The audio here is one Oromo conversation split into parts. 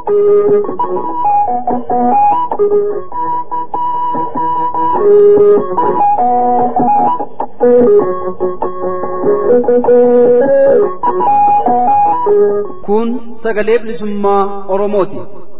Kun sagalee bilisummaa Oromooti.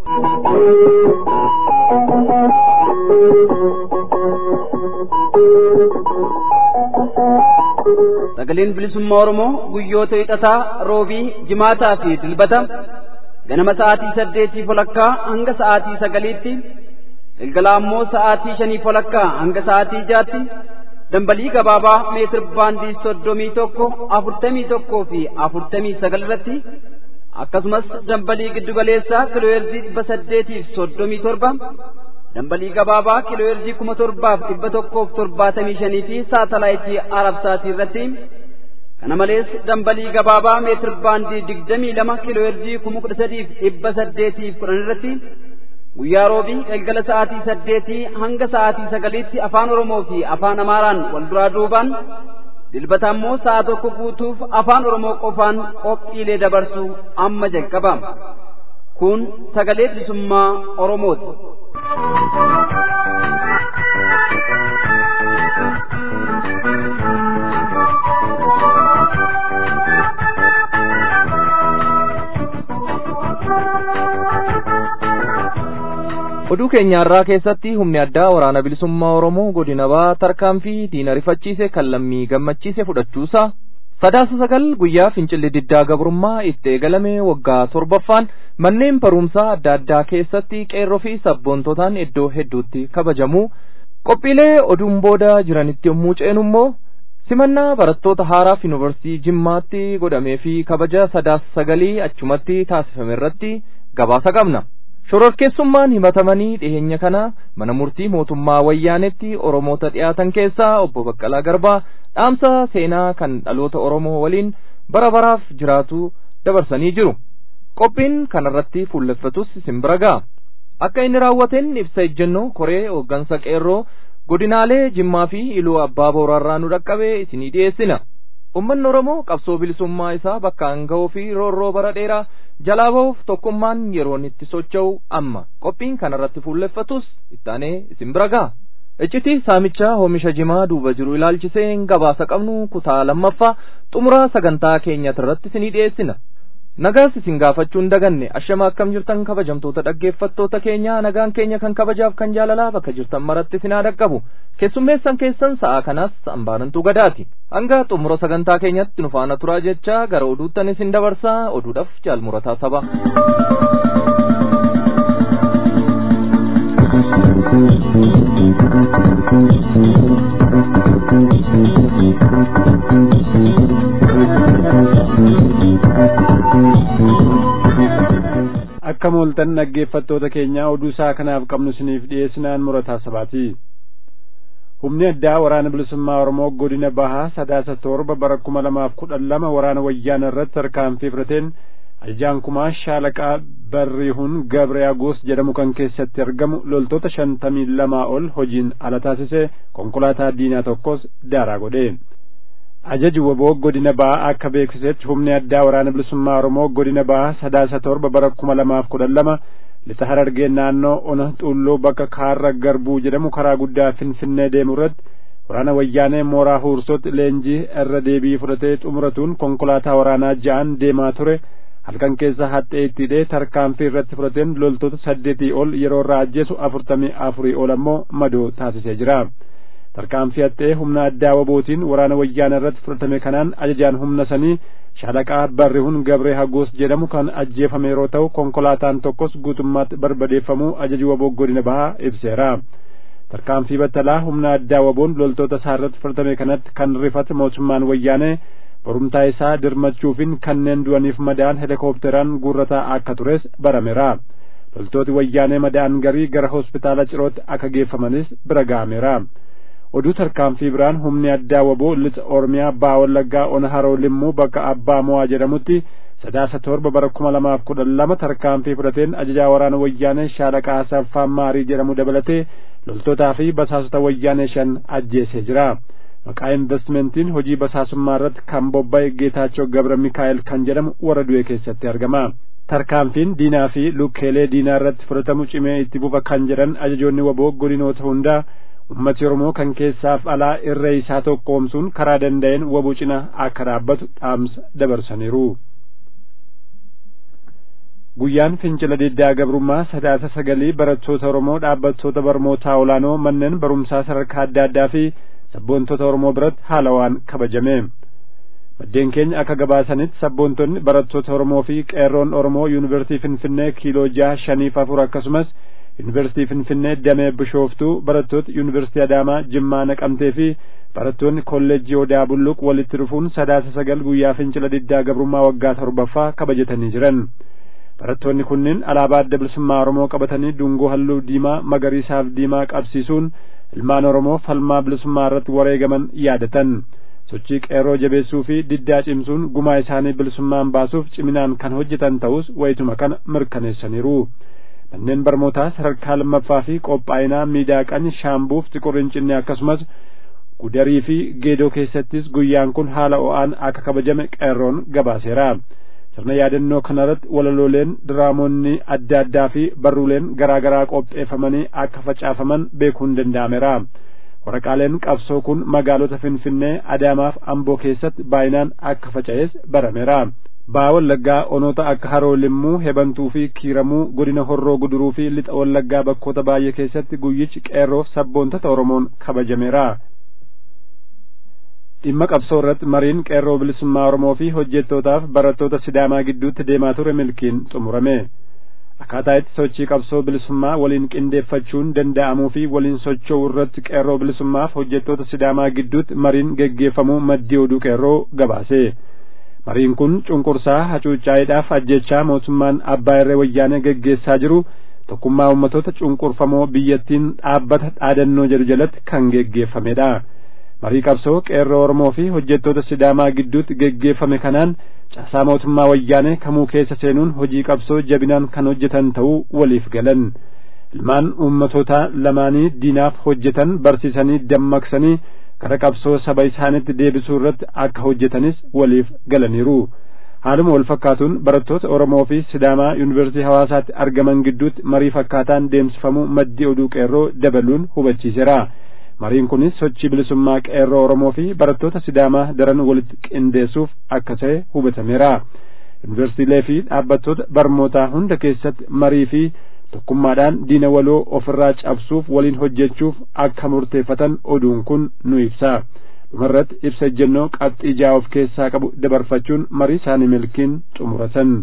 Sagaleen bilisummaa Oromoo guyyoota hidhataa, roobii, jimaataa fi dilbata ganama sa'aatii 8:00 hanga sa'aatii 9:00tti, galgala ammoo sa'aatii 5:00 hanga sa'aatii 6:00tti dambalii gabaabaa meetir baandii 31, 41 fi 49 irratti akkasumas dambalii giddugaleessaa kiilooheerzii 837 dambalii gabaabaa kiilooheerzii 7175 fi saatalaayitii Arabsaatii irratti kana malees dambalii gabaabaa meetir baandii 22 kiilooheerzii 13810 irratti guyyaa roobii galgala sa'aatii 8 hanga sa'aatii 9tti afaan Oromoo fi afaan Amaaraan wal duraa duubaan dilbata ammoo sa'a tokko guutuuf afaan Oromoo qofaan qophiilee dabarsu amma jalqaba. Kun sagalee bilisummaa Oromooti. Oduu keenyaarraa keessatti humni addaa waraana bilisummaa Oromoo godina Bahaa tarkaanfii diina rifachiise kan lammii gammachiise fudhachuusaa, Sadaasa 9 guyyaa fincilli diddaa gabrummaa itti eegalame waggaa 7ffaan manneen barumsaa adda addaa keessatti qeerroo fi sabboontotaan iddoo hedduutti kabajamuu, qophiilee oduun booda jiranitti yommuu ceenu immoo simannaa barattoota haaraaf yuunivarsiitii Jimmaatti godhamee fi kabaja Sadaasa 9 achumatti taasifame irratti gabaasa qabna. Shororkeessummaan himatamanii dhiheenya kana mana murtii mootummaa Wayyaanetti Oromoota dhiyaatan keessaa obbo Baqqalaa Garbaa dhaamsa seenaa kan dhaloota Oromoo waliin bara baraaf jiraatu dabarsanii jiru. Qophiin kanarratti fuulleffatus simbira ga'a. Akka inni raawwateen ibsa ejjennoo koree hooggansa qeerroo godinaalee Jimmaa fi Iluu Abbaa Booraarraa nu dhaqqabee isinii dhiyeessina. Uummanni Oromoo qabsoo bilisummaa isaa bakkaan ga'uu fi roorroo bara dheeraa jalaa ba'uuf tokkummaan yeroon itti socho'u amma. Qophiin kanarratti fuulleffatus ittaanee isin bira ga'a. Iccitii saamichaa oomisha jimaa duuba jiru ilaalchisee gabaasa qabnu kutaa lammaffaa xumuraa sagantaa keenyatirratti isinii dhiyeessina. Nagaas isin gaafachuun daganne ashama akkam jirtan kabajamtoota dhaggeeffattoota keenya, nagaan keenya kan kabajaaf kan jaalalaa bakka jirtan maratti isin haa dhaqqabu. Keessummeessan keessan sa'a kanas Ambaarantuu Gadaati. Hanga xumura sagantaa keenyatti nu faana turaa jecha gara oduuttan isin dabarsaa. Oduudhaaf jaalmurataa saba. Akka mooltan dhaggeeffattoota keenya oduu isaa kanaaf qabnu isiniif dhiyeessinaan murataa sabaati. Humni addaa waraana bilisummaa Oromoo godina Bahaa Sadaasa 7 bara 2012 waraana Wayyaanee irratti tarkaanfii fudhateen ajajaan kumaa Shaalaqaa Barrihuun Gabriyaagos jedhamu kan keessatti argamu loltoota 52 ol hojiin ala taasise konkolaataa diinaa tokkos daaraa godhe. Ajaji waboo godina Bahaa akka beeksisetti humni addaa waraana bilisummaa Oromoo godina Bahaa Sadaasa 7 bara 2012 lixa Harargee naannoo Ona Xulloo bakka Kaarra Garbuu jedhamu karaa guddaa Finfinnee deemu irratti waraana Wayyaanee mooraa Huursootti leenjii irra deebii fudhatee xumuratuun konkolaataa waraanaa 6 deemaa ture halkan keessa haxxee itti hidhee tarkaanfii irratti fudhateen loltoota 8 ol yeroo irraa ajjeesu 44 ol ammoo madoo taasisee jira. Tarkaanfii haxxee humna addaa wabootiin waraana Wayyaanee irratti fudhatame kanaan ajajaan humna sanii Shaalaqaa Barrihuun Gabriyaagos jedhamu kan ajjeefame yeroo ta'u konkolaataan tokkos guutummaatti barbadeeffamuu ajaji waboo godina Bahaa ibseera. Tarkaanfii battalaa humna addaa waboon loltoota isaa irratti fudhatame kanatti kan rifate mootummaan Wayyaanee borumtaa isaa dirmachuufin kanneen du'aniif madaa'an helikoophteraan guurrataa akka tures barameera. Loltooti Wayyaanee madaa'an garii gara hospitaala Cirootti akka geeffamanis bira ga'ameera. Oduu tarkaanfii biraan humni addaa waboo lixa Oromiyaa Bahaa Wallaggaa Ona Haroo Limmuu bakka Abbaa Mo'aa jedhamutti Sadaasa 7 bara 2012 tarkaanfii fudhateen ajajaa waraana Wayyaanee Shaalaqaa Asaffaa Maarii jedhamu dabalatee loltootaa fi basaasota Wayyaanee 5 ajjeesee jira. Maqaa investmentiin hojii basaasummaa irratti kan bobba'e Geetaachoo Gabra Mikaa'el kan jedhamu warra du'e keessatti argama. tarkaanfiin diinaa fi lukkeelee diinaa irratti fudhatamu cimee itti fufa kan jedhan ajajoonni waboo godinoota hundaa ummati Oromoo kan keessaaf alaa irree isaa tokkoomsuun karaa danda'een waboo cina akka dhaabbatu dhaamsa dabarsaniiru. Guyyaan fincila diddaa gabrummaa 9 barattoota Oromoo dhaabbattoota barnootaa olaanoo manneen barumsaa sadarkaa adda addaa fi sabboontota Oromoo biratti haalawaan kabajame. Maddeen keenya akka gabaasanitti sabboontonni barattoota Oromoo fi qeerroon Oromoo Yuunivarsiitii Finfinnee kiiloo 6-5-4 akkasumas Yuunivarsiitii Finfinnee Damee Bishooftuu barattoota Yuunivarsiitii Adaamaa Jimmaa Naqamtee fi barattoonni kolleejjii Odaa Bulluq walitti dhufuun 9 guyyaa fincila diddaa gabrummaa waggaa 7ffaa kabajatanii jiran. Barattoonni kunneen alaabaa adda bilisummaa Oromoo qabatanii dungoo halluu diimaa magariisaa fi diimaa qabsiisuun ilmaan Oromoo falmaa bilisummaa irratti wareegaman yaadatan. Sochii qeerroo jabeessuu fi diddaa cimsuun gumaa isaanii bilisummaan baasuuf ciminaan kan hojjetan ta'us wayituma kana mirkaneessaniiru. Manneen barnootaa sadarkaa lammaffaa fi qophaa'inaa miidhaqan Shaambuuf Xiqurincinni akkasumas Gudarii fi Geedoo keessattis guyyaan kun haala o'aan akka kabajame qeerroon gabaaseera. Sirna yaadannoo kanarratti walalooleen diraamoonni adda addaa fi barruuleen garaa garaa qopheeffamanii akka facaafaman beekuun danda'ameera. Waraqaaleen qabsoo kun magaalota Finfinnee, Adaamaa fi Amboo keessatti baay'inaan akka faca'es barameera. Baa Wallaggaa onoota akka Haroo Limmuu, Hebantuu fi Kiiramuu, godina Horroo Guduruu fi Lixa Wallaggaa bakkoota baay'ee keessatti guyyichi qeerroof sabboontota Oromoon kabajameera. Dhimma qabsoo irratti mariin qeerroo bilisummaa Oromoo fi hojjettootaaf barattoota Sidaamaa gidduutti deemaa ture milkiin xumurame. Akkaataa itti sochii qabsoo bilisummaa waliin qindeeffachuun danda'amuu fi waliin socho'uu irratti qeerroo bilisummaaf hojjettoota Sidaamaa gidduutti mariin geggeeffamuu maddii oduu qeerroo gabaase. Mariin kun cunqursaa hacuuccaa'eedhaaf ajjechaa mootummaan Abbaa Irree Wayyaanee geggeessaa jiru tokkummaa ummatoota cunqurfamoo biyyattiin dhaabbata dhaadannoo jedhu jalatti kan geggeeffamedha. Marii qabsoo qeerroo Oromoo fi hojjettoota Sidaamaa gidduutti geggeeffame kanaan caasaa mootummaa Wayyaanee kamuu keessa seenuun hojii qabsoo jabinaan kan hojjetan ta'uu waliif galan. Ilmaan ummatoota lamaanii diinaaf hojjetan barsiisanii dammaqsanii gara qabsoo saba isaaniitti deebisuu irratti akka hojjetanis waliif galaniiru. Haaluma wal fakkaatuun barattoota Oromoo fi Sidaamaa Yuunivarsiitii Hawaasaatti argaman gidduutti marii fakkaataan deemsifamuu maddii oduu qeerroo dabaluun hubachiiseera. Mariin kunis sochii bilisummaa qeerroo Oromoo fi barattoota Sidaamaa daran walitti qindeessuuf akka ta'e hubatameera. Yuunivarsiitiilee fi dhaabbattoota barnootaa hunda keessatti marii fi tokkummaadhaan diina waloo ofirraa cabsuuf waliin hojjechuuf akka murteeffatan oduun kun nu ibsa. Dhumarratti ibsa ejjennoo qabxii 6 of keessaa qabu dabarfachuun marii isaanii milkiin xumuratan.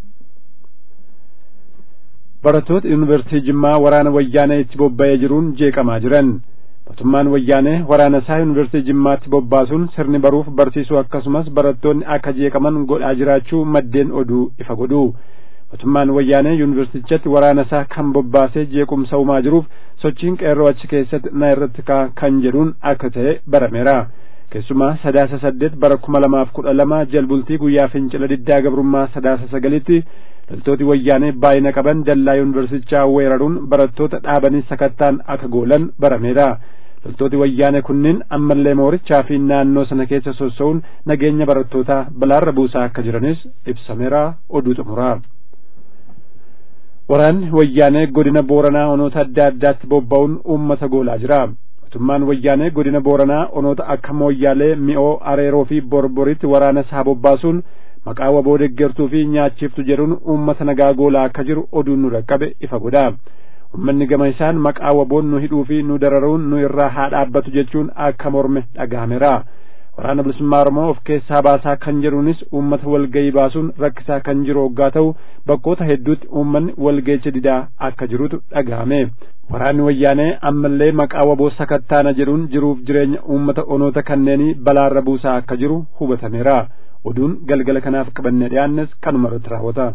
Barattoota Yuunivarsiitii Jimmaa waraana Wayyaanee itti bobba'ee jiruun jeeqamaa jiran. Mootummaan Wayyaanee waraana isaa Yuunivarsiitii Jimmaatti bobbaasuun sirni baruuf barsiisuu akkasumas barattoonni akka jeeqaman godhaa jiraachuu maddeen oduu ifa godhu. Mootummaan Wayyaanee Yuunivarsiitichatti waraana isaa kan bobbaasee jeequmsa uumaa jiruuf sochiin qeerroo achi keessatti na irratti kan jedhuun akka ta'e barameera. Keessumaa 9 bara 2012 jalbultii guyyaa fincila diddaa gabrummaa 9 loltooti Wayyaanee baay'ina qaban dallaa Yuunivarsiitichaa weeraruun barattoota dhaabanii sakattaan akka goolan barameera. Loltooti Wayyaanee kunneen ammallee moorichaa fi naannoo sana keessa sossa'uun nageenya barattootaa balaarra buusaa akka jiranis ibsameera. Oduu xumuraa. Waraanni Wayyaanee godina Booranaa onoota adda addaatti bobba'uun uummata goolaa jira. Mootummaan Wayyaanee godina Booranaa onoota akka Mooyyaalee, Mi'oo, Areeroo fi Borboritti waraana isaa bobbaasuun maqaa waboo deeggartuu fi nyaachiftu jedhuun uummata nagaa goolaa akka jiru oduun nu dhaqqabe ifa godha. Uummanni gama isaan maqaa waboon nu hidhuu fi nu dararuun nu irraa haa dhaabbatu jechuun akka morme dhagahameera. Waraana bilisummaa Oromoo of keessaa baasaa kan jedhuunis uummata walgayii baasuun rakkisaa kan jiru hoggaa ta'u bakkoota hedduutti uummanni walgayicha didaa akka jirutu dhagahame. Waraanni Wayyaanee ammallee maqaa waboo sakattaana jedhuun jiruuf jireenya uummata onoota kanneenii balaarra buusaa akka jiru hubatameera. Oduun galgala kanaaf qabannee dhiyaannes kanuma irratti raawwata.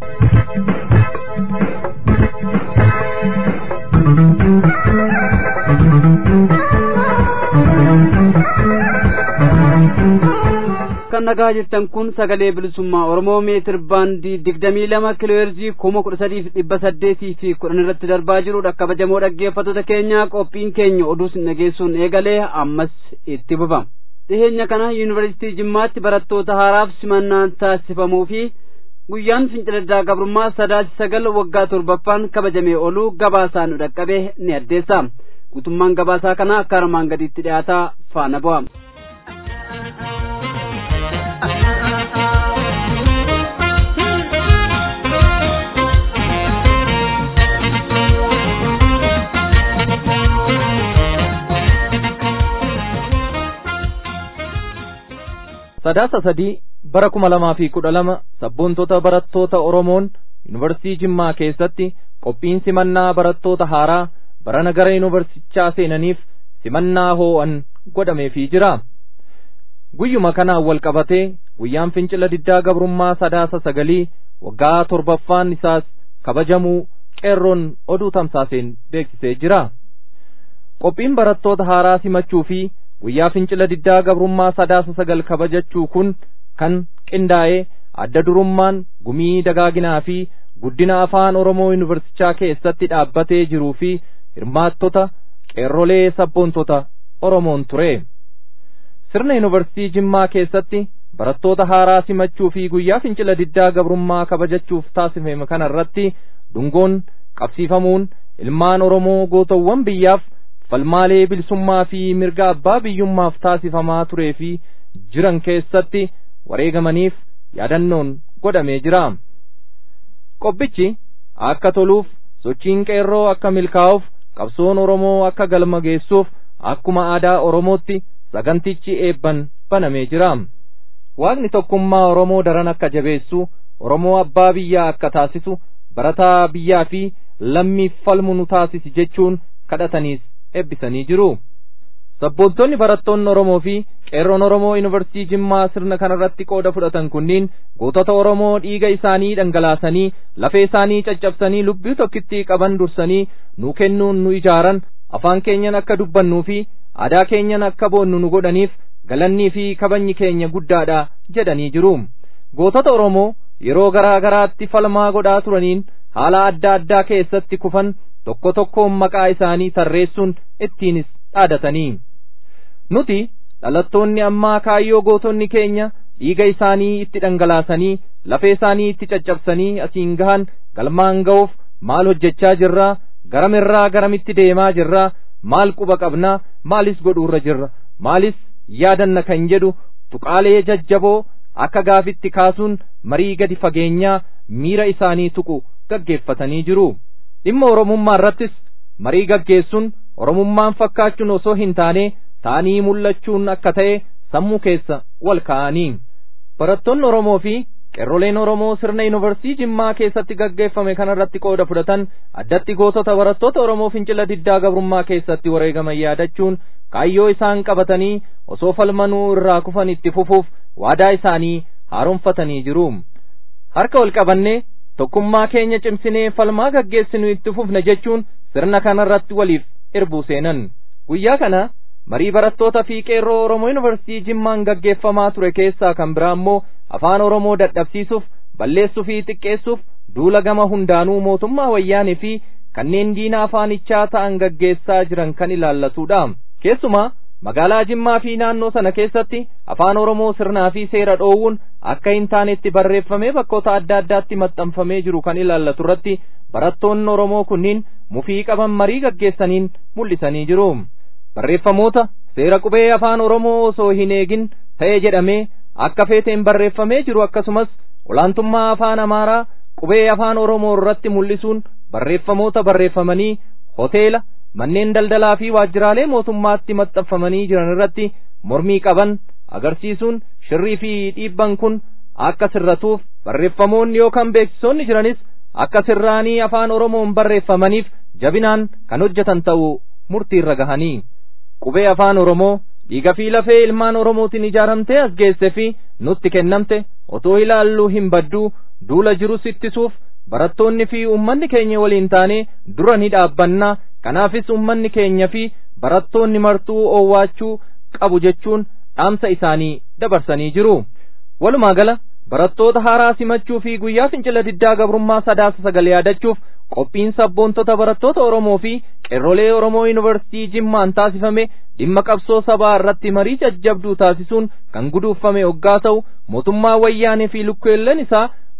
kan nagaa jirtan kun sagalee bilisummaa Oromoo meetir baandii 22 kilohertzii 13,800 fi 10 irratti darbaa jirudha. Kabajamoo dhaggeeffattoota keenya qophiin keenya oduu sin dhageessuun eegalee ammas itti fufama. Dhiheenya kana Yuunivarsiitii Jimmaatti barattoota haaraaf simannaan taasifamuu fi guyyaan fincila diddaa gabrummaa sadaasa sagal waggaa torbaffaan kabajamee ooluu gabaasaan nu dhaqqabe ni addeessa. Guutummaan gabaasaa kana akka armaan gadiitti dhiyaataa faana bu'a. Sadaasa sadii bara 2012 sabboontota barattoota Oromoon Yuunivarsiitii Jimmaa keessatti qophiin simannaa barattoota haaraa barana gara yuunivarsichaa seenaniif simannaa hoo'an godhameefii jira. Guyyuma kanaan wal qabatee guyyaan fincila diddaa gabrummaa sadaasa sagalii waggaa torbaffaan isaas kabajamuu qeerroon oduu tamsaaseen beeksisee jira. Qophiin barattoota haaraa simachuu fi guyyaa fincila diddaa gabrummaa sadaasa sagal kabajachuu kun kan qindaa'ee adda durummaan gumii dagaaginaa fi guddina afaan Oromoo yuunivarsichaa keessatti dhaabbatee jiruu fi hirmaattota qeerrolee sabboontota Oromoon ture. Sirna yuunivarsiitii Jimmaa keessatti barattoota haaraa simachuu fi guyyaa fincila diddaa gabrummaa kabajachuuf taasifame kana irratti dungoon qabsiifamuun ilmaan Oromoo gootawwan biyyaaf falmaalee bilisummaa fi mirga abbaa biyyummaaf taasifamaa turee fi jiran keessatti wareegamaniif yaadannoon godhamee jira. Qophichi akka toluuf sochiin qeerroo akka milkaa'uuf qabsoon Oromoo akka galma geessuuf akkuma aadaa Oromootti sagantichi eebban banamee jira. Waaqni tokkummaa Oromoo daran akka jabeessu, Oromoo abbaa biyyaa akka taasisu, barataa biyyaa fi lammiif falmu nu taasisi jechuun kadhataniis eebbisanii jiru. Sabboontonni barattoonni Oromoo fi qeerroon Oromoo yuunivarsiitii Jimmaa sirna kanarratti qooda fudhatan kunniin gootota Oromoo dhiiga isaanii dhangalaasanii lafee isaanii caccabsanii lubbii tokkittii qaban dursanii nu kennuun nu ijaaran afaan keenyan akka dubbannuu fi aadaa keenyan akka boonnu nu godhaniif galannii fi kabajni keenya guddaadha jedhanii jiru. Gootota Oromoo yeroo garaa garaatti falmaa godhaa turaniin haala adda addaa keessatti kufan tokko tokkoon maqaa isaanii tarreessuun ittiinis dhaadatanii. Nuti dhalattoonni ammaa kaayyoo gootonni keenya dhiiga isaanii itti dhangalaasanii lafee isaanii itti caccabsanii asiin gahan galmaan ga'uuf maal hojjechaa jirraa, garamirraa garamitti deemaa jirraa, maal quba qabnaa, maalis godhuurra jirra, maalis yaadanna kan jedhu tuqaalee jajjaboo akka gaafitti kaasuun marii gadi fageenyaa miira isaanii tuqu gaggeeffatanii jiru. Dhimma Oromummaa irrattis marii gaggeessuun Oromummaan fakkaachuun osoo hin taane ta'anii mul'achuun akka ta'e sammuu keessa wal kaa'anii. Barattoonni Oromoo fi qeerroleen Oromoo sirna yuunivarsiitii Jimmaa keessatti gaggeeffame kanarratti qooda fudhatan addatti gootota barattoota Oromoo fincila diddaa gabrummaa keessatti wareegaman yaadachuun kaayyoo isaan qabatanii osoo falmanuu irraa kufan itti fufuuf waadaa isaanii haaromfatanii jiru. Harka wal qabannee tokkummaa keenya cimsinee falmaa gaggeessinu itti fufna jechuun sirna kanarratti waliif irbuu seenan. Guyyaa kana marii barattoota fi qeerroo Oromoo yuunivarsiitii Jimmaan gaggeeffamaa ture keessaa kan biraa immoo afaan Oromoo dadhabsiisuuf, balleessuu fi xiqqeessuuf duula gama hundaanuu mootummaa wayyaanee fi kanneen diina afaanichaa ta'an gaggeessaa jiran kan ilaallatudha. Keessumaa magaalaa Jimmaa fi naannoo sana keessatti afaan Oromoo sirnaa fi seera dhoowwuun akka hin taanetti barreeffamee bakkoota adda addaatti maxxanfamee jiru kan ilaallatu irratti barattoonni Oromoo kunniin mufii qaban marii gaggeessaniin mul'isanii jiru. Barreeffamoota seera qubee afaan Oromoo osoo hin eegin ta'e jedhamee akka feeteen barreeffamee jiru akkasumas olaantummaa afaan Amaaraa qubee afaan Oromoo irratti mul'isuun barreeffamoota barreeffamanii hoteela, manneen daldalaa fi waajjiraalee mootummaatti maxxanfamanii jiran irratti mormii qaban agarsiisuun shirrii fi dhiibban kun akka sirratuuf barreeffamoonni yookaan beeksisoonni jiranis akka sirraanii afaan Oromoon barreeffamaniif jabinaan kan hojjetan ta'uu murtiirra gahanii. Qubee afaan Oromoo dhiiga fi lafee ilmaan Oromootiin ijaaramtee as geesse fi nutti kennamte otoo ilaalluu hin badduu duula jirus ittisuuf barattoonni fi ummanni keenya waliin taane dura ni dhaabbannaa. Kanaafis ummanni keenya fi barattoonni martuu oowwaachuu qabu jechuun dhaamsa isaanii dabarsanii jiru. Walumaa gala barattoota haaraa simachuu fi guyyaa fincila diddaa gabrummaa sadaasa sagal yaadachuuf qophiin sabboontota barattoota Oromoo fi qeerrolee Oromoo yuunivarsiitii Jimmaan taasifame dhimma qabsoo sabaa irratti marii jajjabduu taasisuun kan guduufame hoggaa ta'u mootummaa wayyaanee fi lukkeelleen isaa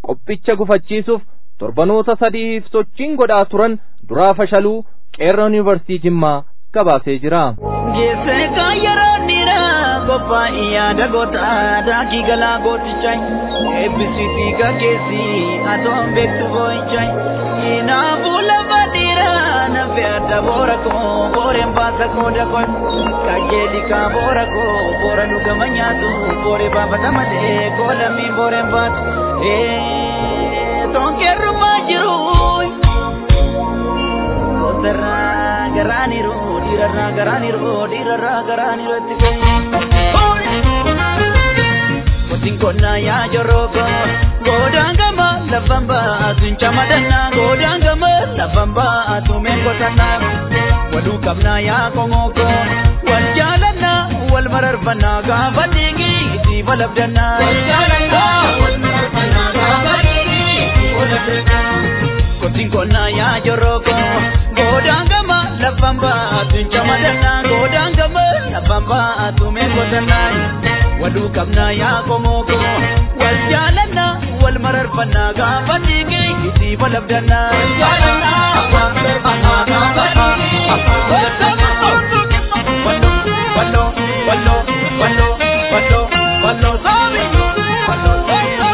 qophicha gufachiisuuf torbanoota sadiif sochiin godhaa turan duraa fashaluu qeerroon yuunivarsiitii Jimmaa gabaasee jira. Geessee kaayyaraa dhiiraa qophaa'ii yaada gootaa daakii galaa gootichaa eebbisiitii gaggeessii atoon beektu boo'ichaa inaafuu lafa dhiiraa nafe adda boora koo booreen baasa kooda koo kajeeli kaa boora koo boora dhugama nyaatu boore baafata malee koo lammiin booreen baatu tonkeerrumaa jiru koosarraa garaaniru dhiirarraa garaaniru dhiirarraa garaaniru itti kotiin konnaa yaa jorroko godaan gama lafan baatu hin camadannaa godaan gama lafan baatu meen qotannaa waluu qabnaa yaa komoko wal jaalannaa wal mararfannaa gaafa dhiigii itti balabdannaa wal jaalannaa wal mararfannaa gaafa dhiigii itti balabdannaa kotiin konnaa yaa jorroko godaan gama lafan baatu hin camadannaa godaan gama lafan baatu meen qotannaa waluu qabnaa yaa komoko wal jaalannaa wal mararfannaa gaafa dhiigii itti balabdannaa wal jaalannaa wal mararfannaa gaafa dhiigii itti balabdannaa wallo wallo wallo wallo wallo saabi wallo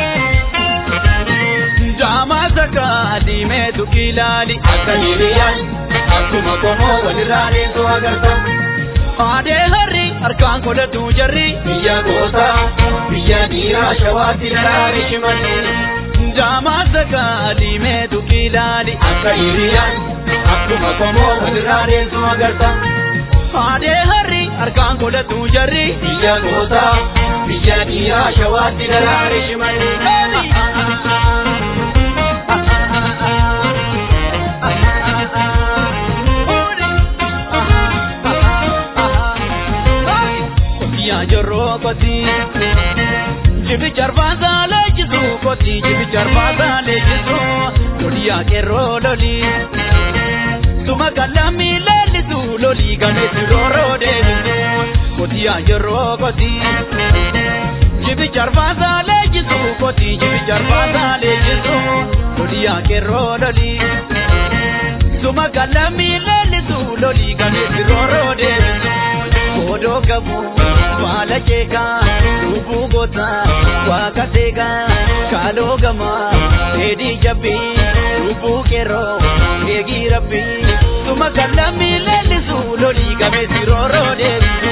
jaamaa saka diimeetu ilaali akka hiriyyaan akkuma komoo walirraa deemtu agarta Aadee harri harkaan godhatu jarri biyya gootaa biyya dhiiraa shawaatti daraare shimalli jaamaa sakaa diimeetu ilaali akka hiriyyaan akkuma komoo walirraa deemtu agarta Aadee harri harkaan godhatu jarri biyya gootaa biyya dhiiraa shawaatti daraare shimalli jorro koti jibi charbaza lejisu koti jibi charbaza lejisu loliya kerro loli suma kalami lelisu loli ganesi roro dejisu koti ya jorro koti jibi charbaza lejisu koti jibi charbaza lejisu loliya kerro loli suma kalami lelisu loli ganesi roro dejisu kodo kabu Wala jeka, lubu gota, waka tega, kalo gama, edi jabi, lubu kero, egi rabi, tuma kalami lelisu, loli game siroro desu.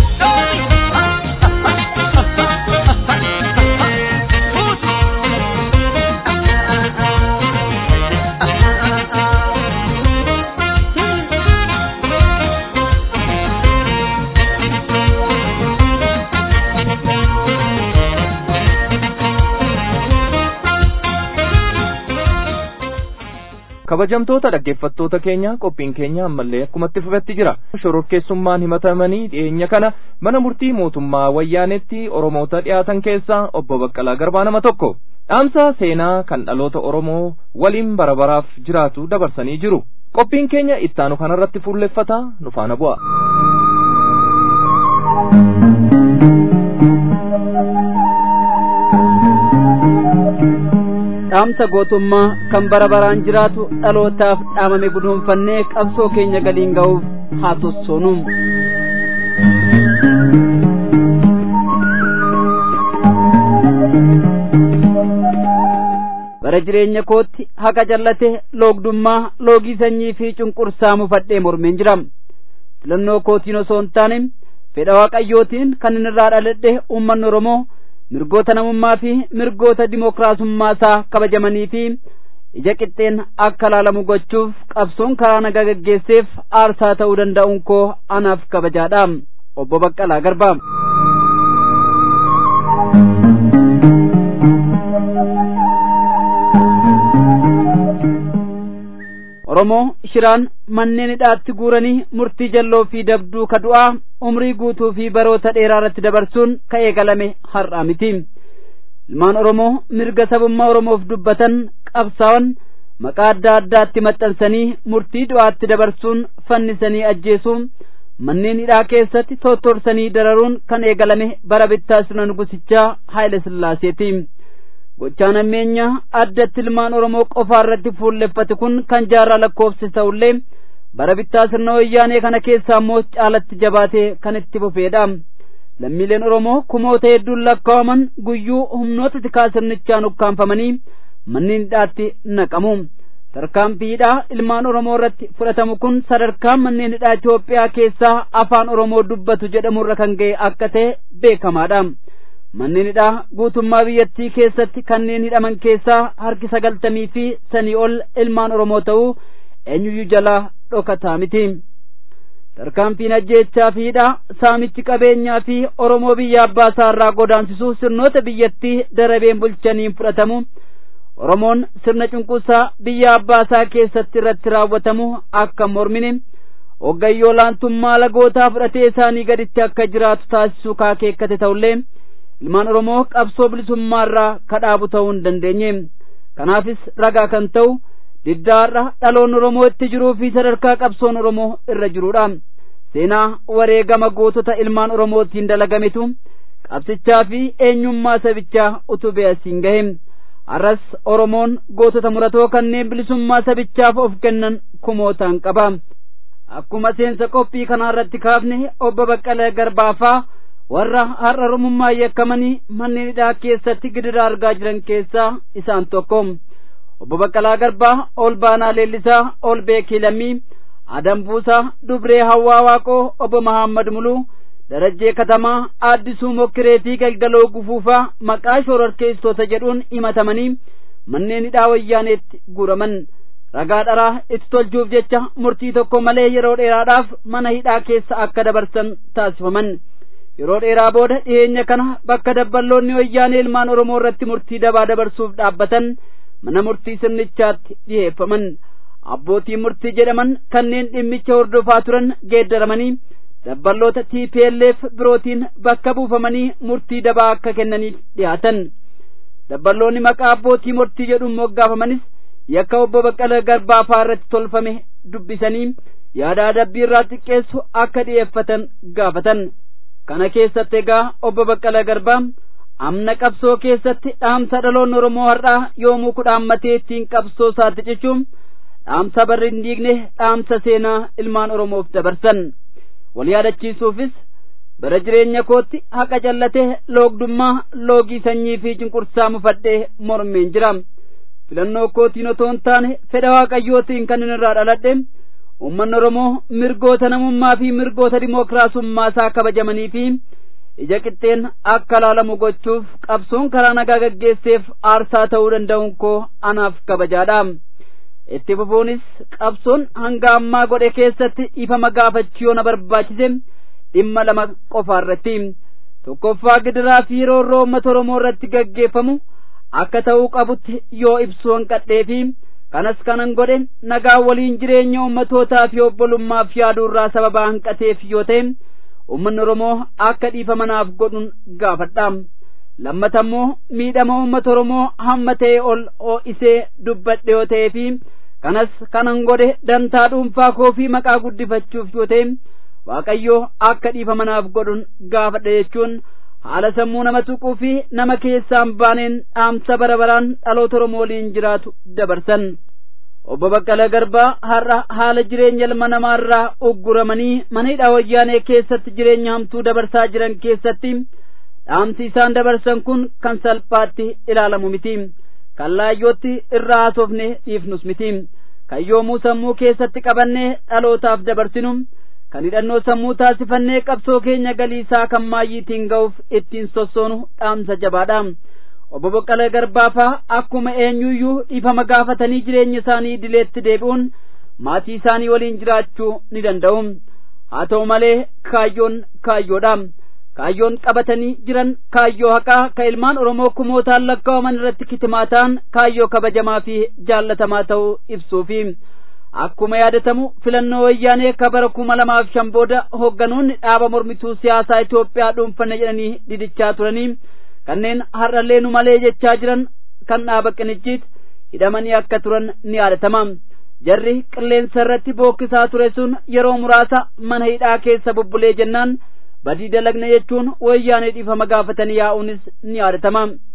kabajamtoota dhaggeeffattoota keenya qophiin keenya ammallee akkumatti fufetti jira shororkeessummaan himatamanii dhiyeenya kana mana murtii mootummaa wayyaanetti oromoota dhiyaatan keessaa obbo Baqqalaa Garbaa nama tokko dhaamsa seenaa kan dhaloota oromoo waliin bara baraaf jiraatu dabarsanii jiru qophiin keenya ittaanu kanarratti fuulleffata nu faana bu'a. dhaamsa gootummaa kan bara baraan jiraatu dhalootaaf dhaamame guduunfannee qabsoo keenya galiin ga'uuf haa tossoonu. bara jireenya kootti haqa jallate loogdummaa loogii sanyii fi cunqursaa mufadhee mormeen jira filannoo kootiin osoo hin taane fedha waaqayyootiin kan inni irraa dhaladhe uummanni Oromoo mirgoota namummaa fi mirgoota dimookiraasummaa isaa kabajamanii fi ija qixxeen akka laalamu gochuuf qabsoon karaa nagaa gaggeesseef aarsaa ta'uu danda'uun koo anaaf kabajaadha. Obbo Baqqalaa Garbaa. Oromoo shiraan manneen hidhaatti guuranii murtii jalloo fi dabduu kadu'aa umrii guutuu fi baroota dheeraa irratti dabarsuun ka eegalame har'aa miti. Ilmaan Oromoo mirga sabummaa Oromoof dubbatan qabsaa'an maqaa adda addaatti maxxansanii murtii du'aatti dabarsuun fannisanii ajjeesuun manneen hidhaa keessatti tottorsanii dararuun kan eegalame bara bittaa sirna nugusichaa Haayile Sillaaseeti. gochaan ammeenyaa addatti ilmaan Oromoo qofaa irratti fuulleffate kun kan jaarraa lakkoofsise ta'ullee bara bittaa sirna wayyaanee kana keessaa immoo caalatti jabaatee kan itti fufeedha. Lammiileen Oromoo kumoota hedduun lakkaa'aman guyyuu humnoota tikaa sirnichaan ukkaanfamanii manneen hidhaatti naqamu. Tarkaanfii hidhaa ilmaan Oromoo irratti fudhatamu kun sadarkaa manneen hidhaa Itoophiyaa keessaa afaan Oromoo dubbatu jedhamurra kan ga'e akka ta'e beekamaadha. Manneen hidhaa guutummaa biyyattii keessatti kanneen hidhaman keessaa harki 90 fi sanii ol ilmaan Oromoo ta'uu eenyuyyuu jalaa dhokataa miti. Tarkaanfiin ajjeechaa fi hidhaa saamichi qabeenyaa fi Oromoo biyya abbaa isaarraa godaansisuu sirnoota biyyattii darabeen bulchaniin fudhatamu Oromoon sirna cunqursaa biyya abbaa isaa keessatti irratti raawwatamu akka mormine hoggayyoo laantummaa lagootaa fudhatee isaanii gaditti akka jiraatu taasisuu kaakeekkate ta'ullee ilmaan Oromoo qabsoo bilisummaarraa kadhaabu ta'uu hin dandeenye. Kanaafis ragaa kan ta'u diddaarra dhaloon Oromoo itti jiruu fi sadarkaa qabsoon Oromoo irra jirudha. Seenaa wareegama gootota ilmaan Oromootiin dalagametu qabsichaa fi eenyummaa sabichaa utubee asiin gahe. Har'as Oromoon gootota muratoo kanneen bilisummaa sabichaaf of kennan kumootaan qaba. Akkuma seensa qophii kanarratti kaafne obbo Baqqalee Garbaafaa warra har'a Oromummaa yakkamanii manneen hidhaa keessatti gidiraa argaa jiran keessaa isaan tokko. Obbo Baqqalaa Garbaa ol baanaa leellisaa ol beekii lammii Adam Buusaa Dubree Hawwaa Waaqoo obbo Mahammad Muluu Darajjee Katamaa Addisuu Mokkiree fi Galgaloo Gufuufaa maqaa shororkeessitoota jedhuun himatamanii manneen hidhaa wayyaaneetti guuraman. Ragaa dharaa itti tolchuuf jecha murtii tokko malee yeroo dheeraadhaaf mana hidhaa keessa akka dabarsan taasifaman. Yeroo dheeraa booda dhiyeenya kana bakka dabballoonni wayyaanee ilmaan Oromoo irratti murtii dabaa dabarsuuf dhaabbatan mana murtii sirnichaatti dhiheeffaman. Abbootii murtii jedhaman kanneen dhimmicha hordofaa turan geeddaramanii dabballoota TPLF birootiin bakka buufamanii murtii dabaa akka kennaniif dhiyaatan. Dabballoonni maqaa abbootii murtii jedhuun moggaafamanis yakka obbo Baqqalee Garbaafaa irratti tolfame dubbisanii yaada adabbii irraa xiqqeessu akka dhiyeeffatan gaafatan. Kana keessatti egaa obbo Baqqalee Garbaa amna qabsoo keessatti dhaamsa dhaloonni Oromoo har'aa yoomuu kudhaammatee ittiin qabsoo isaatti cichuun dhaamsa barri hin diigne dhaamsa seenaa ilmaan Oromoof dabarsan. Wal yaadachiisuufis bara jireenya kootti haqa jallatee loogdummaa loogii sanyii fi cunqursaa mufadhee mormeen jira. Filannoo kootiin otoo hin taane fedha Waaqayyootiin kan inni irraa dhaladhe uummanni Oromoo mirgoota namummaa fi mirgoota dimookiraasummaa isaa kabajamanii fi ija qixxeen akka laalamu gochuuf qabsoon karaa nagaa gaggeesseef aarsaa ta'uu danda'uun koo anaaf kabajaadha. Itti fufuunis qabsoon hanga ammaa godhe keessatti ifama gaafachuu na barbaachise dhimma lama qofaarratti. Tokkoffaa gidiraa fi roorroo uummata Oromoo irratti gaggeeffamu akka ta'uu qabutti yoo ibsuu hanqadhee fi kanas kanan godhe nagaa waliin jireenya ummatootaa fi obbolummaaf yaaduu irraa sababa hanqateef yoo ta'e ummanni Oromoo akka dhiifamanaaf godhuun gaafadha. Lammatammoo miidhama uummata Oromoo hamma ta'e ol ho'isee dubbadhe yoo ta'ee fi kanas kanan godhe dantaa dhuunfaa koo fi maqaa guddifachuuf yoo ta'e Waaqayyoo akka dhiifamanaaf godhuun gaafadha jechuun haala sammuu nama tuquu fi nama keessaan baaneen dhaamsa bara baraan dhaloota Oromoo waliin jiraatu dabarsan. Obbo Baqqalee Garbaa har'a haala jireenya ilma namaarraa ugguramanii mana hidhaa wayyaanee keessatti jireenya hamtuu dabarsaa jiran keessatti dhaamsi isaan dabarsan kun kan salphaatti ilaalamu miti. Kan laayyootti irraa haasofne dhiifnus miti. Kan yoomuu sammuu keessatti qabannee dhalootaaf dabarsinu kan hidhannoo sammuu taasifannee qabsoo keenya galiisaa kan maayyiitiin ga'uuf ittiin sossoonu dhaamsa jabaadha. Obbo Baqqalee Garbaafaa akkuma eenyuyyuu dhiifama gaafatanii jireenya isaanii dileetti deebi'uun maatii isaanii waliin jiraachuu ni danda'u. Haa ta'u malee kaayyoon kaayyoodha. Kaayyoon qabatanii jiran kaayyoo haqaa ka ilmaan Oromoo kumootaan lakkaa'aman irratti kitimaa ta'an kaayyoo kabajamaa fi jaallatamaa ta'uu ibsuufi. Akkuma yaadatamu filannoo wayyaanee ka bara 2005 booda hoogganoonni dhaaba mormituu siyaasaa Itoophiyaa dhuunfanne jedhanii didichaa turanii kanneen har'allee nu malee jechaa jiran kan dhaaba Qinichiit hidhamanii akka turan ni yaadatama. Jarri qilleensa irratti bookkisaa ture sun yeroo muraasa mana hidhaa keessa bubbulee jennaan badii dalagne jechuun wayyaanee dhiifama gaafatanii yaa'uunis ni yaadatama.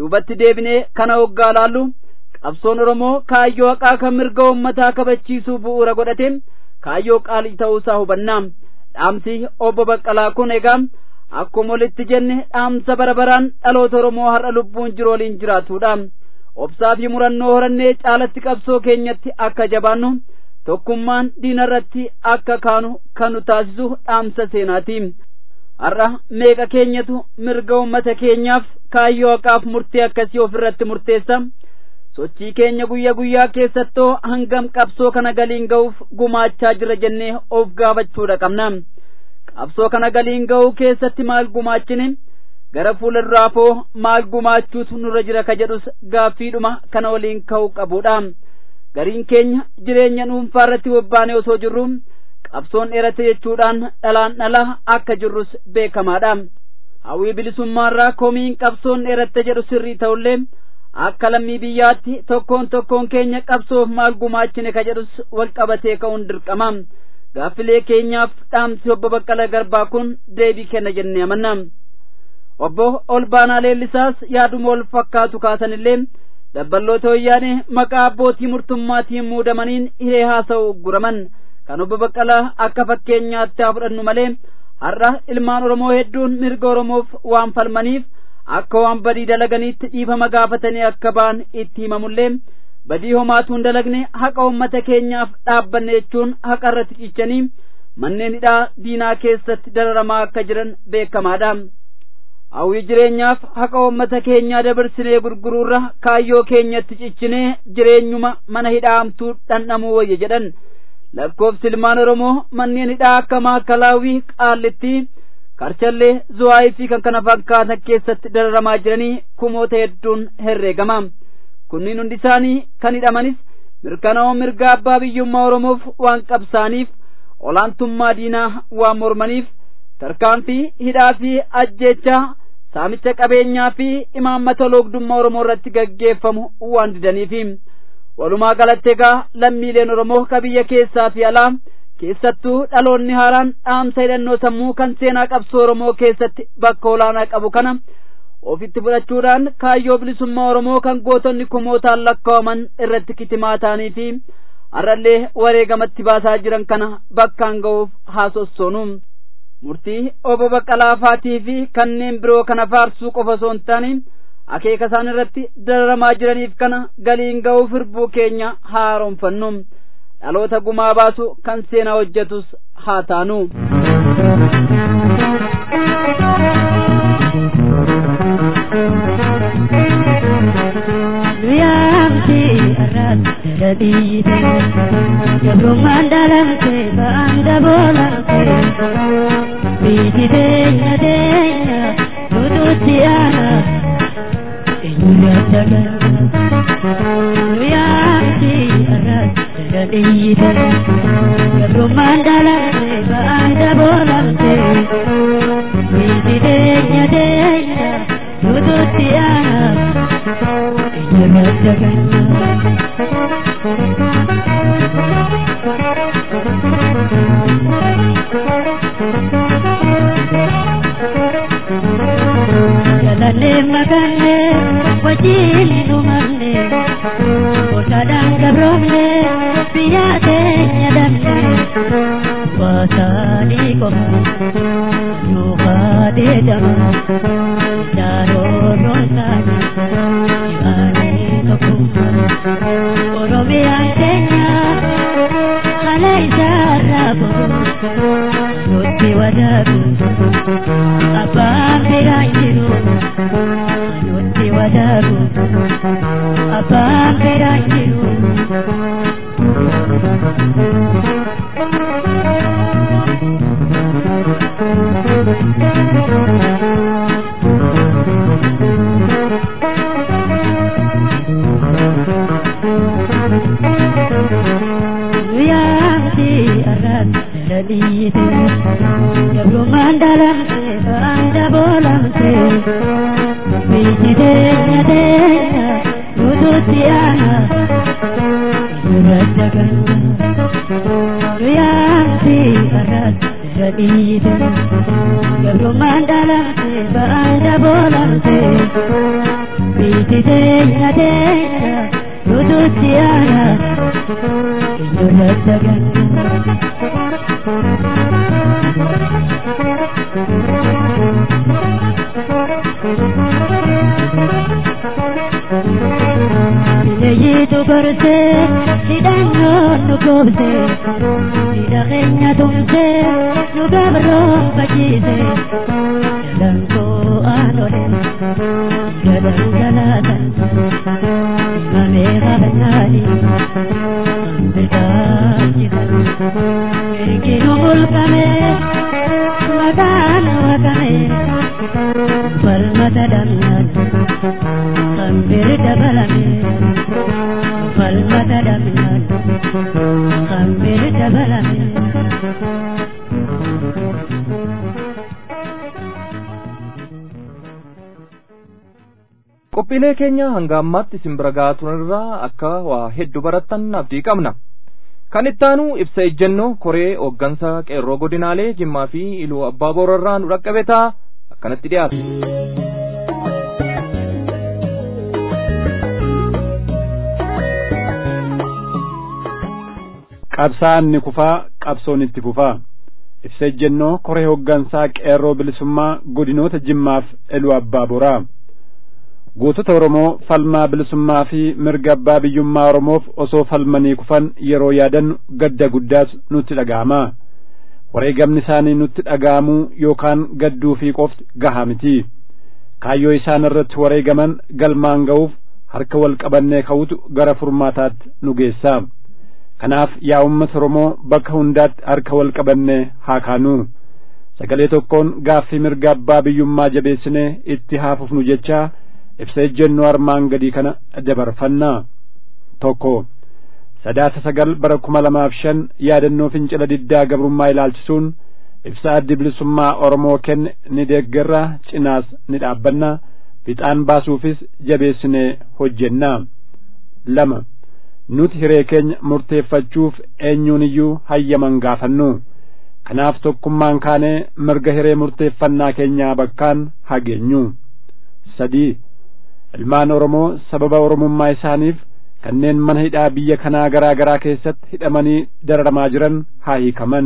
duubatti deebinee kana hoggaa laallu qabsoon Oromoo kaayyoo haqaa kan mirga uummataa kabachiisuu bu'uura godhate kaayyoo qaalii ta'uusaa hubanna. Dhaamsi obbo Baqqalaa kun egaa akkuma walitti jenne dhaamsa barabaraan dhaloota Oromoo har'a lubbuun jiru waliin jiraatudha. Obsaa fi murannoo horannee caalatti qabsoo keenyatti akka jabaannu tokkummaan diinarratti akka kaanu kan nu taasisu dhaamsa seenaati. Har'a meeqa keenyatu mirga uummata keenyaaf kaayyoo haqaaf murtee akkasii ofirratti murteessa. Sochii keenya guyyaa guyyaa keessattoo hangam qabsoo kana galiin ga'uuf gumaachaa jira jennee of gaafachuudha qabna. Qabsoo kana galiin ga'uu keessatti maal gumaachine gara fuulduraafoo maal gumaachuutu nurra jira ka jedhus gaaffiidhuma kana waliin ka'uu qabudha. Gariin keenya jireenya dhuunfaa irratti bobbaanee osoo jirru qabsoon dheerate jechuudhaan dhalaan dhala akka jirrus beekamaadha. Hawwii bilisummaarraa komiin qabsoon dheeratte jedhu sirrii ta'ullee akka lammii biyyaatti tokkoon keenya qabsoof maal gumaachine ka jedhus wal qabatee ka'uun dirqama. Gaaffilee keenyaaf dhaamsi obbo Baqqalaa Garbaa kun deebii kenna jennee amanna. Obbo Olbaanaa Leellisaas yaaduma wal fakkaatu kaasanillee dabballoota wayyaanee maqaa abbootii murtummaatiin muudamaniin hiree haasa'u ugguraman kan obbo Baqqalaa akka fakkeenyaatti haa fudhannu malee har'a ilmaan Oromoo hedduun mirga Oromoof waan falmaniif akka waan badii dalaganiitti dhiifama gaafatanii akka ba'an itti himamullee badii homaatu hin dalagne haqa uummata keenyaaf dhaabbanne jechuun haqa irratti cichanii manneen hidhaa diinaa keessatti dararamaa akka jiran beekamaadha. Hawwii jireenyaaf haqa uummata keenyaa dabarsinee gurguruurra kaayyoo keenyatti ciccinee jireenyuma mana hidhaamtuu dhandhamuu wayya jedhan lakkoofsi ilmaan Oromoo manneen hidhaa akka Maakalaawii, Qaallittii, Karchallee, Zuwaayii fi kan kana fakkaatan keessatti dararamaa jiranii kumoota hedduun herreegama. Kunniin hundi isaanii kan hidhamanis mirkanaa'oo mirga abbaa biyyummaa Oromoof waan qabsaaniif olaantummaa diinaa waan mormaniif tarkaanfii hidhaa fi ajjeechaa saamicha qabeenyaa fi imaammata loogdummaa Oromoo irratti gaggeeffamu waan didaniifi. Walumaa galatti egaa lammiileen Oromoo ka biyya keessaa fi alaa keessattuu dhaloonni haaraan dhaamsa hidhannoo sammuu kan seenaa qabsoo Oromoo keessatti bakka olaanaa qabu kana ofitti fudhachuudhaan kaayyoo bilisummaa Oromoo kan gootonni kumootaan lakkaa'aman irratti kitimaa ta'anii fi har'allee wareegamatti baasaa jiran kana bakkaan ga'uuf haasossoonu. Murtii obbo Baqqalaa Faatii fi kanneen biroo kana faarsuu qofa osoo hin taane akeeka isaan irratti dararamaa jiraniif kana galiin ga'uuf hirbuu keenya haa haaromfannu. Dhaloota gumaa baasu kan seenaa hojjetus haa taanu. Yaamti arratti dadhiite jabrumaan dhalamte ba'aanda boolarte biiti deenya deenya nututti aana eenyuudha dagaa. Yaamti arratti dadhiite jabrumaan dhalamte ba'aanda boolarte biiti deenya deenya nututti aana Jalalle maganne wajjin dhumanne botaadhaan gabroomne biyya teenya damne waasaanii qofa nu baadee dama daaroo nootaani yaanii tokkummaa Oromiyaan keenya haala isaarraa boru nutti wadaagu abbaan biraan jiru nutti wadaagu abbaan biraan jiru. Yaamti arratti dadhiite jabrumaan dhalamte ba'aanda boolante biiti deenya deenya nututti aana eenyuudha dagaa. Yaamti arratti dadhiite jabrumaan dhalamte ba'aanda boolante Titeenya teenya nututti aana ijoollee Bineeyyiitu gorsee hidhannoon nu goobsee hidha keenya tumsee nu gabroonfachiisee jalankoo aanolee jalan jalaatan mamee qabnaanii hambirtaachisan erginu mulqamee maqaan waqamee falmata damnaan hambir dabalamee falmata damnaan hambir dabalamee. Qophiilee keenya hanga ammaatti isin bira gahaa turaniirraa akka waa hedduu barattan abdii qabna. Kan ittaanu ibsa ejjennoo koree hooggansa qeerroo godinaalee Jimmaa fi Iluu Abbaa Boorarraa nu dhaqqabe ta'a akkanatti dhiyaata. Qabsaan ni kufaa, qabsoon itti fufaa. Ibsa ejjennoo koree hooggansaa qeerroo bilisummaa godinoota Jimmaaf Iluu Abbaa Booraa. Gootota Oromoo falmaa bilisummaa fi mirga abbaa biyyummaa Oromoof osoo falmanii kufan yeroo yaadannu gadda guddaas nutti dhaga'ama. Wareegamni isaanii nutti dhaga'amuu yookaan gadduu fi qofti gahaa miti. Kaayyoo isaan irratti wareegaman galmaan ga'uuf harka wal qabannee ka'utu gara furmaataatti nu geessa. Kanaaf yaa uummata Oromoo bakka hundaatti harka wal qabannee haa kaanu. Sagalee tokkoon gaaffii mirga abbaa biyyummaa jabeessinee itti haa fufnu jecha ibsa ejjennoo armaan gadii kana dabarfannaa. 1. Sadaasa 9 bara 2005 yaadannoo fincila diddaa gabrummaa ilaalchisuun ibsa addi bilisummaa Oromoo kenne ni deeggarra, cinaas ni dhaabbanna, fixaan baasuufis jabeessinee hojjenna. 2. Nuti hiree keenya murteeffachuuf eenyuun iyyuu hayyaman gaafannu. Kanaaf tokkummaan kaanee mirga hiree murteeffannaa keenyaa bakkaan haa geenyu. 3. Ilmaan Oromoo sababa Oromummaa isaaniif kanneen mana hidhaa biyya kanaa garaa garaa keessatti hidhamanii dararamaa jiran haa hiikaman.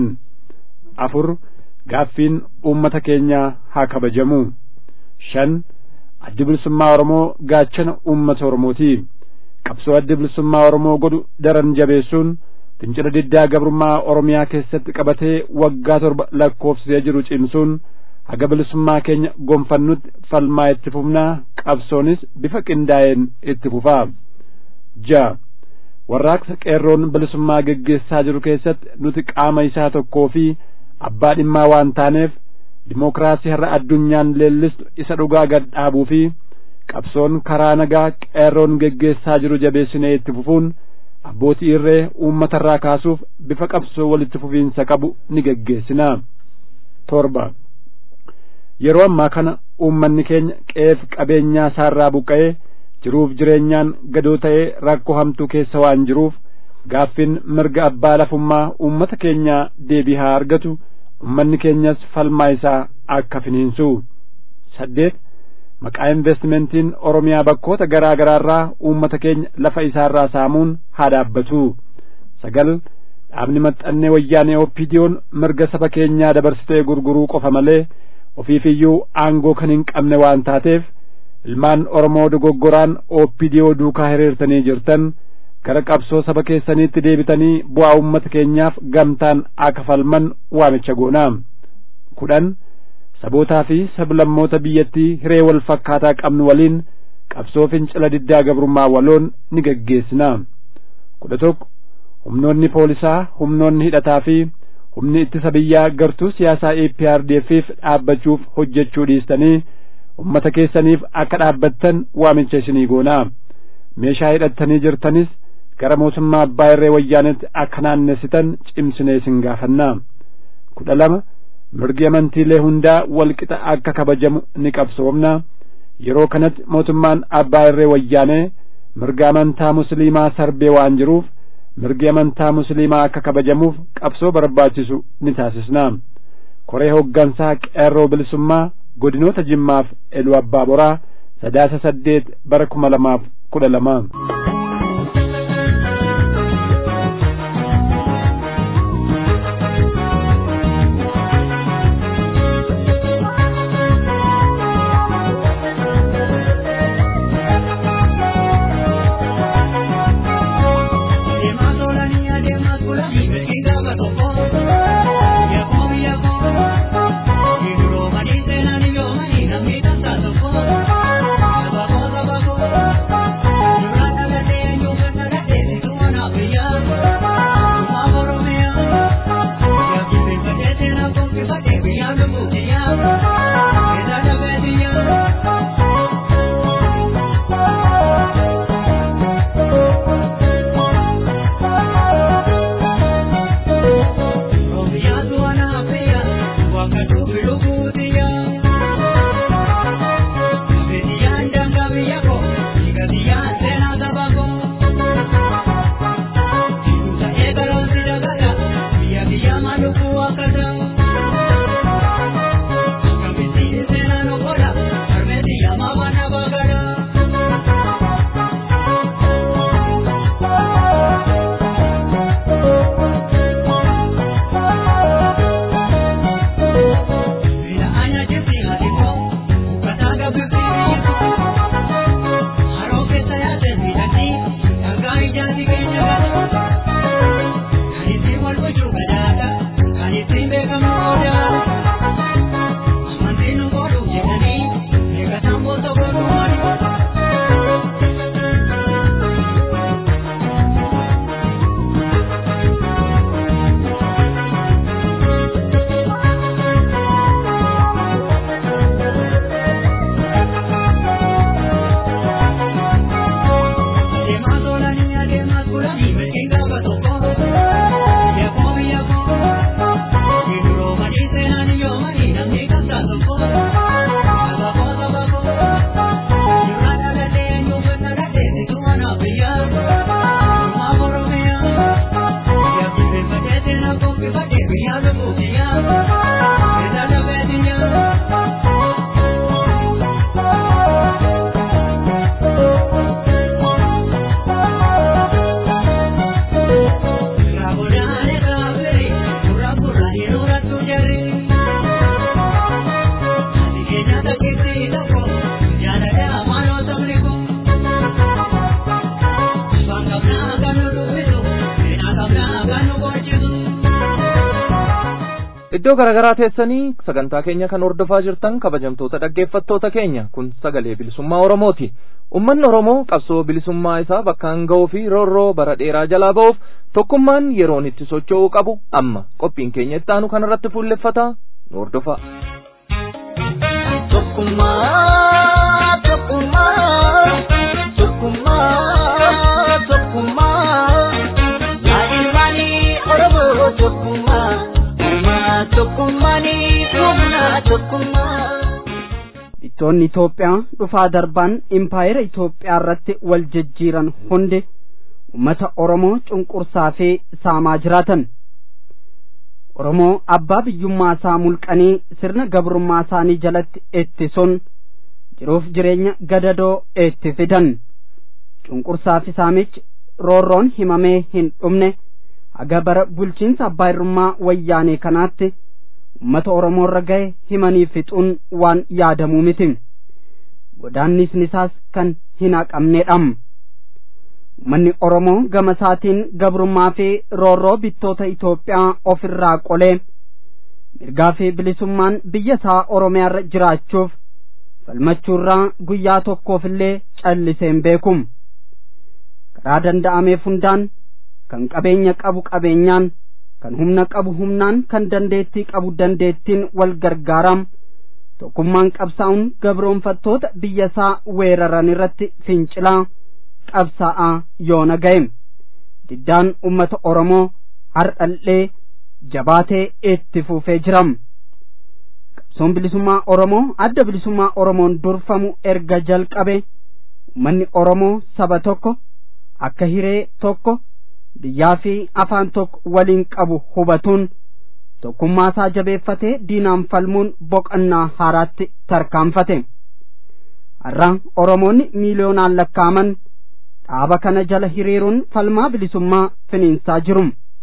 4. Gaaffiin uummata keenyaa haa kabajamu. 5. Addi bilisummaa Oromoo gaachana uummata Oromooti. Qabsoo addi bilisummaa Oromoo godhu daran jabeessuun fincila diddaa gabrummaa Oromiyaa keessatti qabatee waggaa 7 lakkoofsisee jiru cimsuun haga bilisummaa keenya gonfannutti falmaa itti fufnaa, qabsoonis bifa qindaa'een itti fufaa. 6. Warraaqsa qeerroon bilisummaa geggeessaa jiru keessatti nuti qaama isaa tokkoo fi abbaa dhimmaa waan taaneef dimookiraasii har'a addunyaan leellistu isa dhugaa gad dhaabuu fi qabsoon karaa nagaa qeerroon geggeessaa jiru jabeessinee itti fufuun abbootii irree uummatarraa kaasuuf bifa qabsoo walitti fufiinsa qabu ni geggeessina. 7. Yeroo ammaa kana uummanni keenya qeef qabeenyaa isaarraa buqqa'ee jiruuf jireenyaan gadoo ta'ee rakkoo hamtuu keessa waan jiruuf gaaffiin mirga abbaa lafummaa uummata keenyaa deebii haa argatu, uummanni keenyas falmaa isaa akka finiinsu. 8. Maqaa investimentiin Oromiyaa bakkoota garaa garaarraa uummata keenya lafa isaarraa saamuun haa dhaabbatu. 9. Dhaabni maxxannee wayyaanee OPDO'n mirga saba keenyaa dabarsitee gurguruu qofa malee ofiifiyyuu aangoo kan hin qabne waan taateef ilmaan Oromoo dogoggoraan OPDO duukaa hiriirtanii jirtan gara qabsoo saba keessaniitti deebitanii bu'aa uummata keenyaaf gamtaan akka falman waamicha goona. 10. Sabootaa fi sablammoota biyyattii hiree wal fakkaataa qabnu waliin qabsoo fincila diddaa gabrummaa waloon ni geggeessina. 11. Humnoonni poolisaa, humnoonni hidhataa fi humni ittisa biyyaa gartuu siyaasaa APRDF'if dhaabbachuuf hojjechuu dhiistanii ummata keessaniif akka dhaabbattan waamicha isinii goona. Meeshaa hidhattanii jirtanis gara mootummaa abbaa irree wayyaanetti akka naannessitan cimsinee isin gaafanna. 12. Mirgi amantiilee hundaa walqixa akka kabajamu ni qabsoomna. Yeroo kanatti mootummaan abbaa irree wayyaanee mirga amantaa musliimaa sarbee waan jiruuf mirgi amantaa musliimaa akka kabajamuuf qabsoo barbaachisu ni taasisna. Koree hooggansaa qeerroo bilisummaa godinoota Jimmaaf Iluu Abbaa Boraa 8 bara 2012. Iddoo garagaraa teessanii sagantaa keenya kan hordofaa jirtan kabajamtoota dhaggeeffattoota keenya kun sagalee bilisummaa Oromooti. Uummanni Oromoo qabsoo bilisummaa isaa bakkaan ga'uu fi roorroo bara dheeraa jalaa ba'uuf tokkummaan yeroon itti socho'uu qabu amma qophiin keenya itti aanu kanarratti fuulleffata nu hordofaa. Biyyoonni Itoophiyaa dhufaa darban impaayera Itoophiyaa irratti wal jijjiiran hundi uummata Oromoo cunqursaa fi saamaa jiraatan. Oromoo abbaa biyyummaa isaa mulqanii sirna gabrummaa isaanii jalatti ittisuun jiruuf jireenya gadadoo itti fidan. Cunqursaa fi saamichi roorroon himamee hin dhumne haga bara bulchiinsa abbaa irrummaa wayyaanee kanaatti uummata Oromoo irra ga'e himanii fixuun waan yaadamuu miti. Godaannisni isaas kan hin haqamnedha. Uummanni Oromoo gama isaatiin gabrummaa fi roorroo bittoota Itoophiyaa ofirraa qolee mirgaa fi bilisummaan biyya isaa Oromiyaa irra jiraachuuf falmachuurraa guyyaa tokkoofillee calliseen beekum. Karaa danda'ameef hundaan kan qabeenya qabu qabeenyaan, kan humna qabu humnaan, kan dandeettii qabu dandeettiin wal gargaaram tokkummaan qabsaa'uun gabroonfattoota biyya isaa weeraran irratti fincilaa qabsaa'aa yoo naga'e. Diddaan uummata Oromoo har'allee jabaatee itti fufee jiram. Qabsoon bilisummaa Oromoo adda bilisummaa Oromoon durfamu erga jalqabe uummanni Oromoo saba tokko akka hiree tokko biyyaa fi afaan tokko waliin qabu hubatuun tokkummaa isaa jabeeffatee diinaan falmuun boqonnaa haaraatti tarkaanfate. har'a Oromoonni miiliyoonaan lakkaaman dhaaba kana jala hiriiruun falmaa bilisummaa finiinsaa jiru.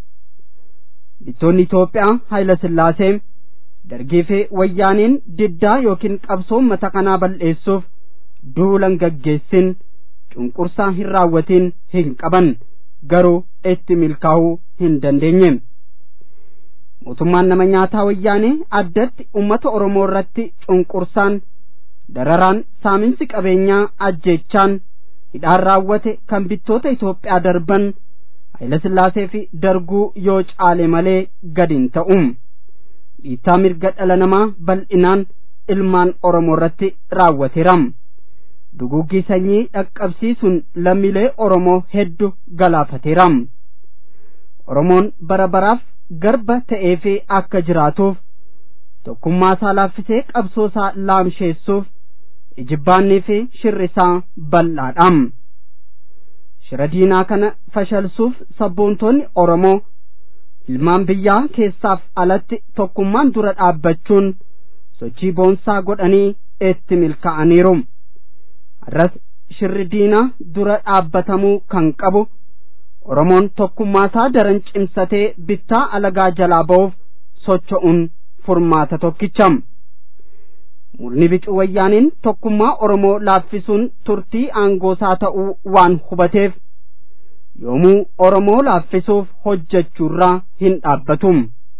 Bittoonni Itoophiyaa Haayila Sillaasee Dargii fi Wayyaaniin diddaa yookiin qabsoo uummata kanaa bal'eessuuf duulan gaggeessin cunqursaa hin raawwatiin hin qaban, garuu itti milkaa'uu hin dandeenye. Mootummaan nama nyaataa Wayyaanee addatti uummata Oromoo irratti cunqursaan, dararaan, saaminsi qabeenyaa, ajjeechaan hidhaan raawwate kan bittoota Itoophiyaa darban Haayila Sillaasee fi Darguu yoo caale malee gadi hin ta'u. Dhiittaa mirga dhala namaa bal'inaan ilmaan Oromoo irratti raawwateera. Duguuggii sanyii dhaqqabsiisuun lammiilee Oromoo hedduu galaafateera. Oromoon bara baraaf garba ta'ee fi akka jiraatuuf tokkummaa isaa laaffisee qabsoo isaa laamsheessuuf ijibbaannii fi shirri isaa bal'aadha. Shira diinaa kana fashalsuuf sabboontoonni Oromoo ilmaan biyyaa keessaaf alatti tokkummaan dura dhaabbachuun sochii boonsaa godhanii itti milkaa'aniiru. Har'as shirri diinaa dura dhaabbatamuu kan qabu Oromoon tokkummaa isaa daran cimsatee bittaa alagaa jalaa ba'uuf socho'uun furmaata tokkicha. Murni bicuu Wayyaaniin tokkummaa Oromoo laaffisuun turtii aangoosaa ta'uu waan hubateef yoomuu Oromoo laaffisuuf hojjechuurraa hin dhaabbatu.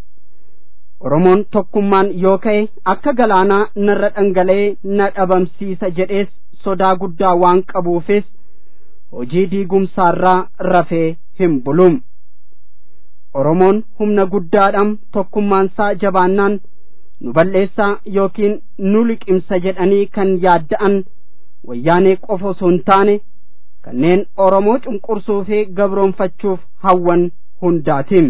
Oromoon tokkummaan yoo ka'e akka galaanaa narra dhangala'ee na dhabamsiisa jedhees sodaa guddaa waan qabuufis hojii diigumsaarraa rafee hin bulu. Oromoon humna guddaadhaan tokkummaansaa jabaannaan nu balleessaa yookiin nu liqimsa jedhanii kan yaadda'an Wayyaanee qofa osoo hin taane kanneen Oromoo cunqursuu fi gabroonfachuuf hawwan hundaatiin.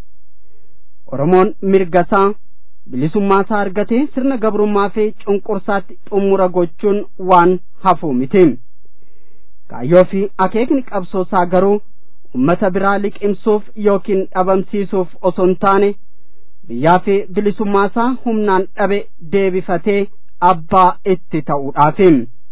Oromoon mirgasaa bilisummaasaa argatee sirna gabrummaa fi cunqursaatti xumura gochuun waan hafu miti. Kaayyoo fi akeekni qabsoosaa garuu ummata biraa liqimsuuf yookiin dhabamsiisuuf osoo hin taane biyyaa fi bilisummaasaa humnaan dhabe deebifatee abbaa itti ta'uudhaafi.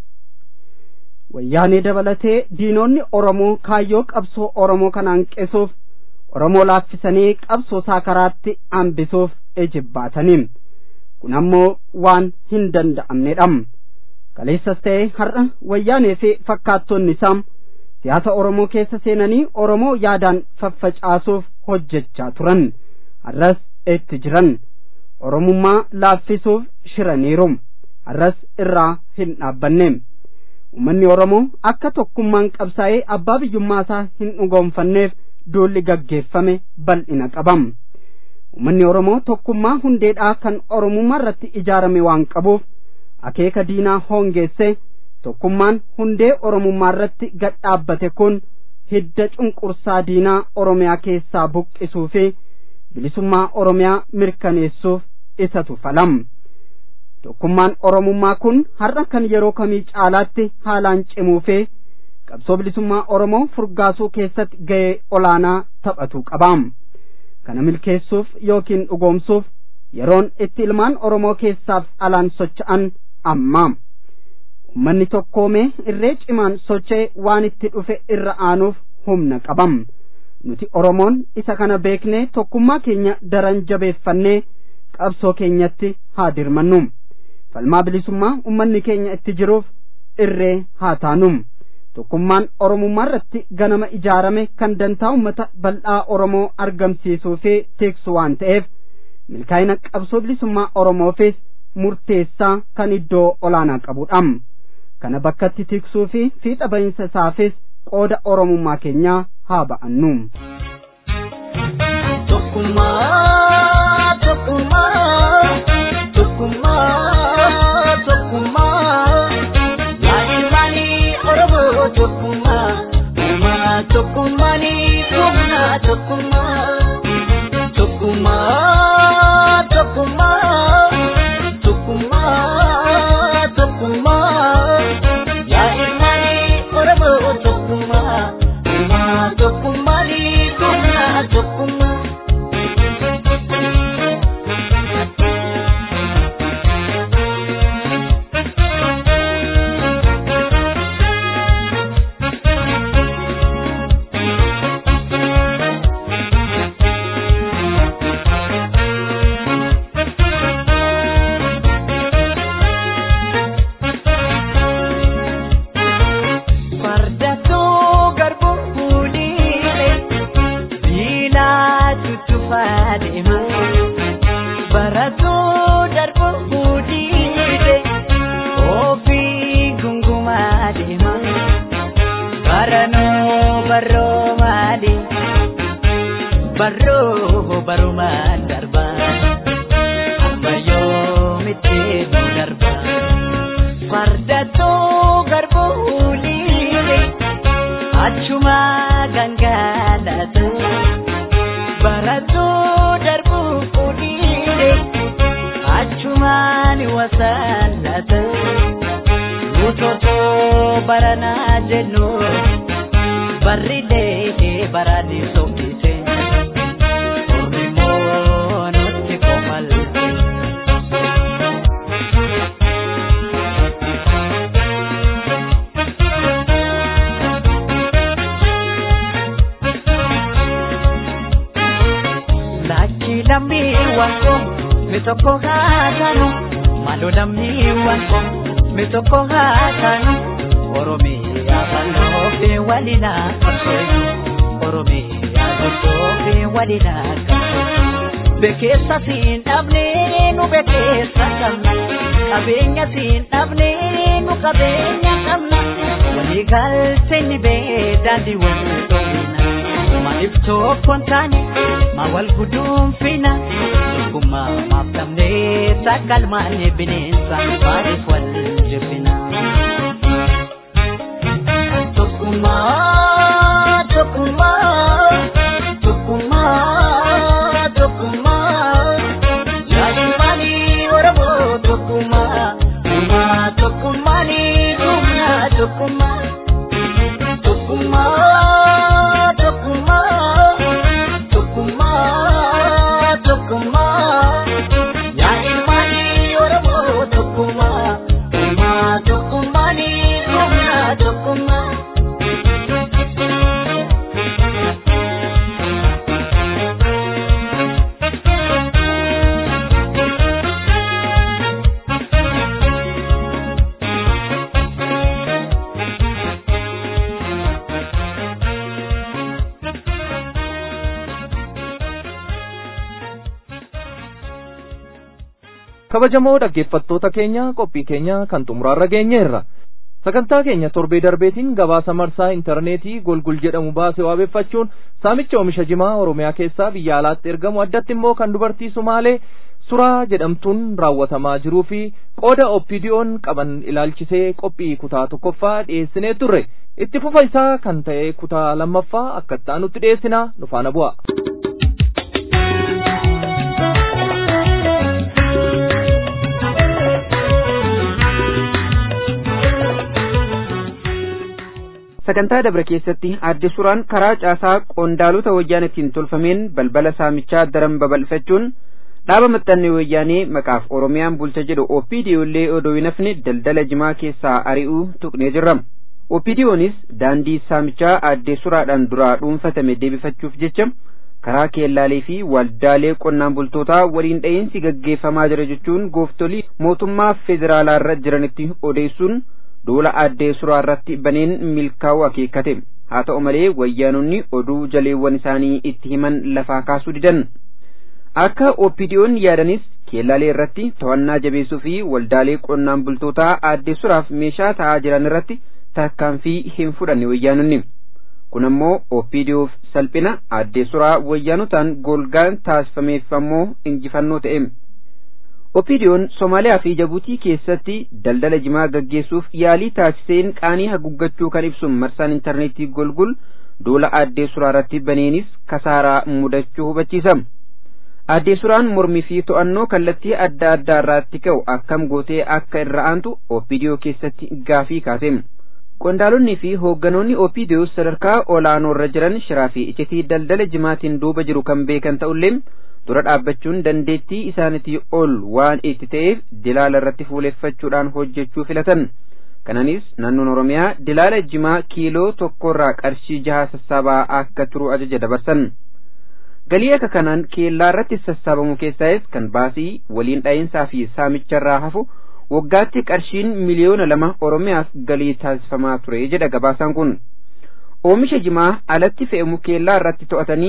Wayyaanee dabalatee diinonni Oromoo kaayyoo qabsoo Oromoo kana hanqisuuf Oromoo laaffisanii qabsoosaa karaatti hambisuuf ejibbaatanii. Kun ammoo waan hin danda'amnedha. Kaleessas ta'e har'a Wayyaanee fi fakkaattonni isaa siyaasa Oromoo keessa seenanii Oromoo yaadaan faffacaasuuf hojjechaa turan. Har'as itti jiran. Oromummaa laaffisuuf shiraniiru. Har'as irraa hin dhaabbanne. Uummanni Oromoo akka tokkummaan qabsaa'ee abbaa biyyummaasaa hin dhugoomfanneef duulli gaggeeffame bal'ina qaba. Uummanni Oromoo tokkummaa hundeedhaa kan Oromummaa irratti ijaarame waan qabuuf akeeka diinaa hongeesse tokkummaan hundee Oromummaa irratti gad dhaabbate kun hidda cunqursaa diinaa Oromiyaa keessaa buqqisuu fi bilisummaa Oromiyaa mirkaneessuuf isatu falam. Tokkummaan Oromummaa kun har'a kan yeroo kamii caalaatti haalaan cimuu fi qabsoo bilisummaa Oromoo furgaasuu keessatti ga'ee olaanaa taphatu qaba. Kana milkeessuuf yookiin dhugoomsuuf yeroon itti ilmaan Oromoo keessaaf alaan socho'an amma. Uummanni tokkoomee irree cimaan socho'e waan itti dhufe irra aanuuf humna qabam. Nuti Oromoon isa kana beeknee tokkummaa keenya daran jabeeffannee qabsoo keenyatti haa dirmannu. Falmaa bilisummaa uummanni keenya itti jiruuf irree haa taanu. Tokkummaan Oromummaa irratti ganama ijaarame kan dantaa uummata bal'aa Oromoo argamsiisuu fi tiksu waan ta'eef milkaa'ina qabsoo bilisummaa Oromoofis murteessaa kan iddoo olaanaa qabudha. Kana bakkatti tiksuu fi fiixa bahiinsa isaafis qooda Oromummaa keenyaa haa ba'annu. Tokkummaa, tokkummaa, tokkummaa, tokkummaa. Yaadimanii Oromoo tokkummaa, uumaa tokkummaanii humna tokkummaa. Tokkummaa, tokkummaa, tokkummaa, tokkummaa. Yaadimanii Oromoo tokkummaa, uumaa tokkummaanii humna tokkummaa. faadima baratu darbu hudide ofi gunguma dema barano barro mali barro baruma darba ambayo mitino darba fardato garbo hulile achuma gangalatu baratu darbu hulile achuma ni wasalatu utoto barana jenu baride baradi sokise ormono te komal lammi wanko mitoko hatanu malo lammi wanko mitoko hatanu oromia balo be walina kasoy oromia balo be walina kasoy bekesa sin abne no bekesa kamna kabenya sin abne no kabenya kamna waligal seni be dandi wono maifto kontani mawal gudum fina kuma maftamne sakal mane binensa marif wal jibina tukuma tukuma tukuma tukuma yadi mani orabo tukuma kuma tukumani kuma tukuma tukuma kabajamoo dhaggeeffattoota keenya qophii keenya kan xumuraarra geenyeerra sagantaa keenya torbee darbeetiin gabaasa marsaa intarneetii golgul jedhamu baasee waabeeffachuun saamicha oomisha jimaa oromiyaa keessaa biyya alaatti ergamu addatti immoo kan dubartii sumaalee suraa jedhamtuun raawwatamaa jiruu fi qooda oppiidiyoon qaban ilaalchisee qophii kutaa tokkoffaa dhiyeessinee turre itti fufa isaa kan ta'e kutaa lammaffaa akka itti aanutti dhiyeessina nu faana bu'a. sagantaa dabre keessatti adde suraan karaa caasaa qondaalota wayyaanitiin tolfameen balbala saamichaa daran babal'ifachuun dhaaba maxxannee wayyaanee maqaaf oromiyaan bulcha jedhu oppiidiyoolee odoo hin hafne daldala jimaa keessaa ari'uu tuqnee jirra. oppidiyoonis daandii saamichaa adde suraadhaan duraa dhuunfatame deebifachuuf jecha karaa keellaalee fi waldaalee qonnaan bultootaa waliin dha'iinsi gaggeeffamaa jira jechuun gooftolii mootummaa federaalaa irra jiranitti odeessuun duula addee suraa irratti baneen milkaa'uu akeekkate. haa ta'u malee wayyaanonni oduu jaleewwan isaanii itti himan lafaa kaasuu didan. akka oppidiyoon yaadanis keellaalee irratti to'annaa jabeessuu fi waldaalee qonnaan bultootaa addee suraaf meeshaa ta'aa jiran irratti tarkaanfii hin fudhanne wayyaanonni. kun ammoo oppidiyoof salphina addee suraa wayyaanotaan golgaan taasifameef ammoo injifannoo ta'e. oppidiyoon Somaaliyaa fi Jabuutii keessatti daldala jimaa gaggeessuuf yaalii taasiseen qaanii haguuggachuu kan ibsu marsaan intarneetii golgul duula addee suraa irratti baneenis kasaaraa mudachuu hubachiisa. addee suraan mormii fi to'annoo kallattii adda addaa irraatti ka'u akkam gootee akka irra aantu oppidiyoo keessatti gaafii kaase. qondaalonni fi hoogganoonni oppidiyoo sadarkaa olaanoo irra jiran shiraa fi iccitii daldala jimaatiin duuba jiru kan beekan ta'ullee dura dhaabbachuun dandeettii isaanitii ol waan itti ta'eef dilaala irratti fuuleffachuudhaan hojjechuu filatan. kananis naannoon oromiyaa dilaala jimaa kiiloo tokkorraa qarshii 6 sassaabaa akka turu ajaja dabarsan. galii akka kanaan keellaa irratti sassaabamu keessaayis kan baasii waliin dha'iinsaa fi saamicharraa hafu waggaatti qarshiin miliyoona 2 oromiyaaf galii taasifamaa ture jedha gabaasaan kun. oomisha jimaa alatti fe'amu keellaa irratti to'atanii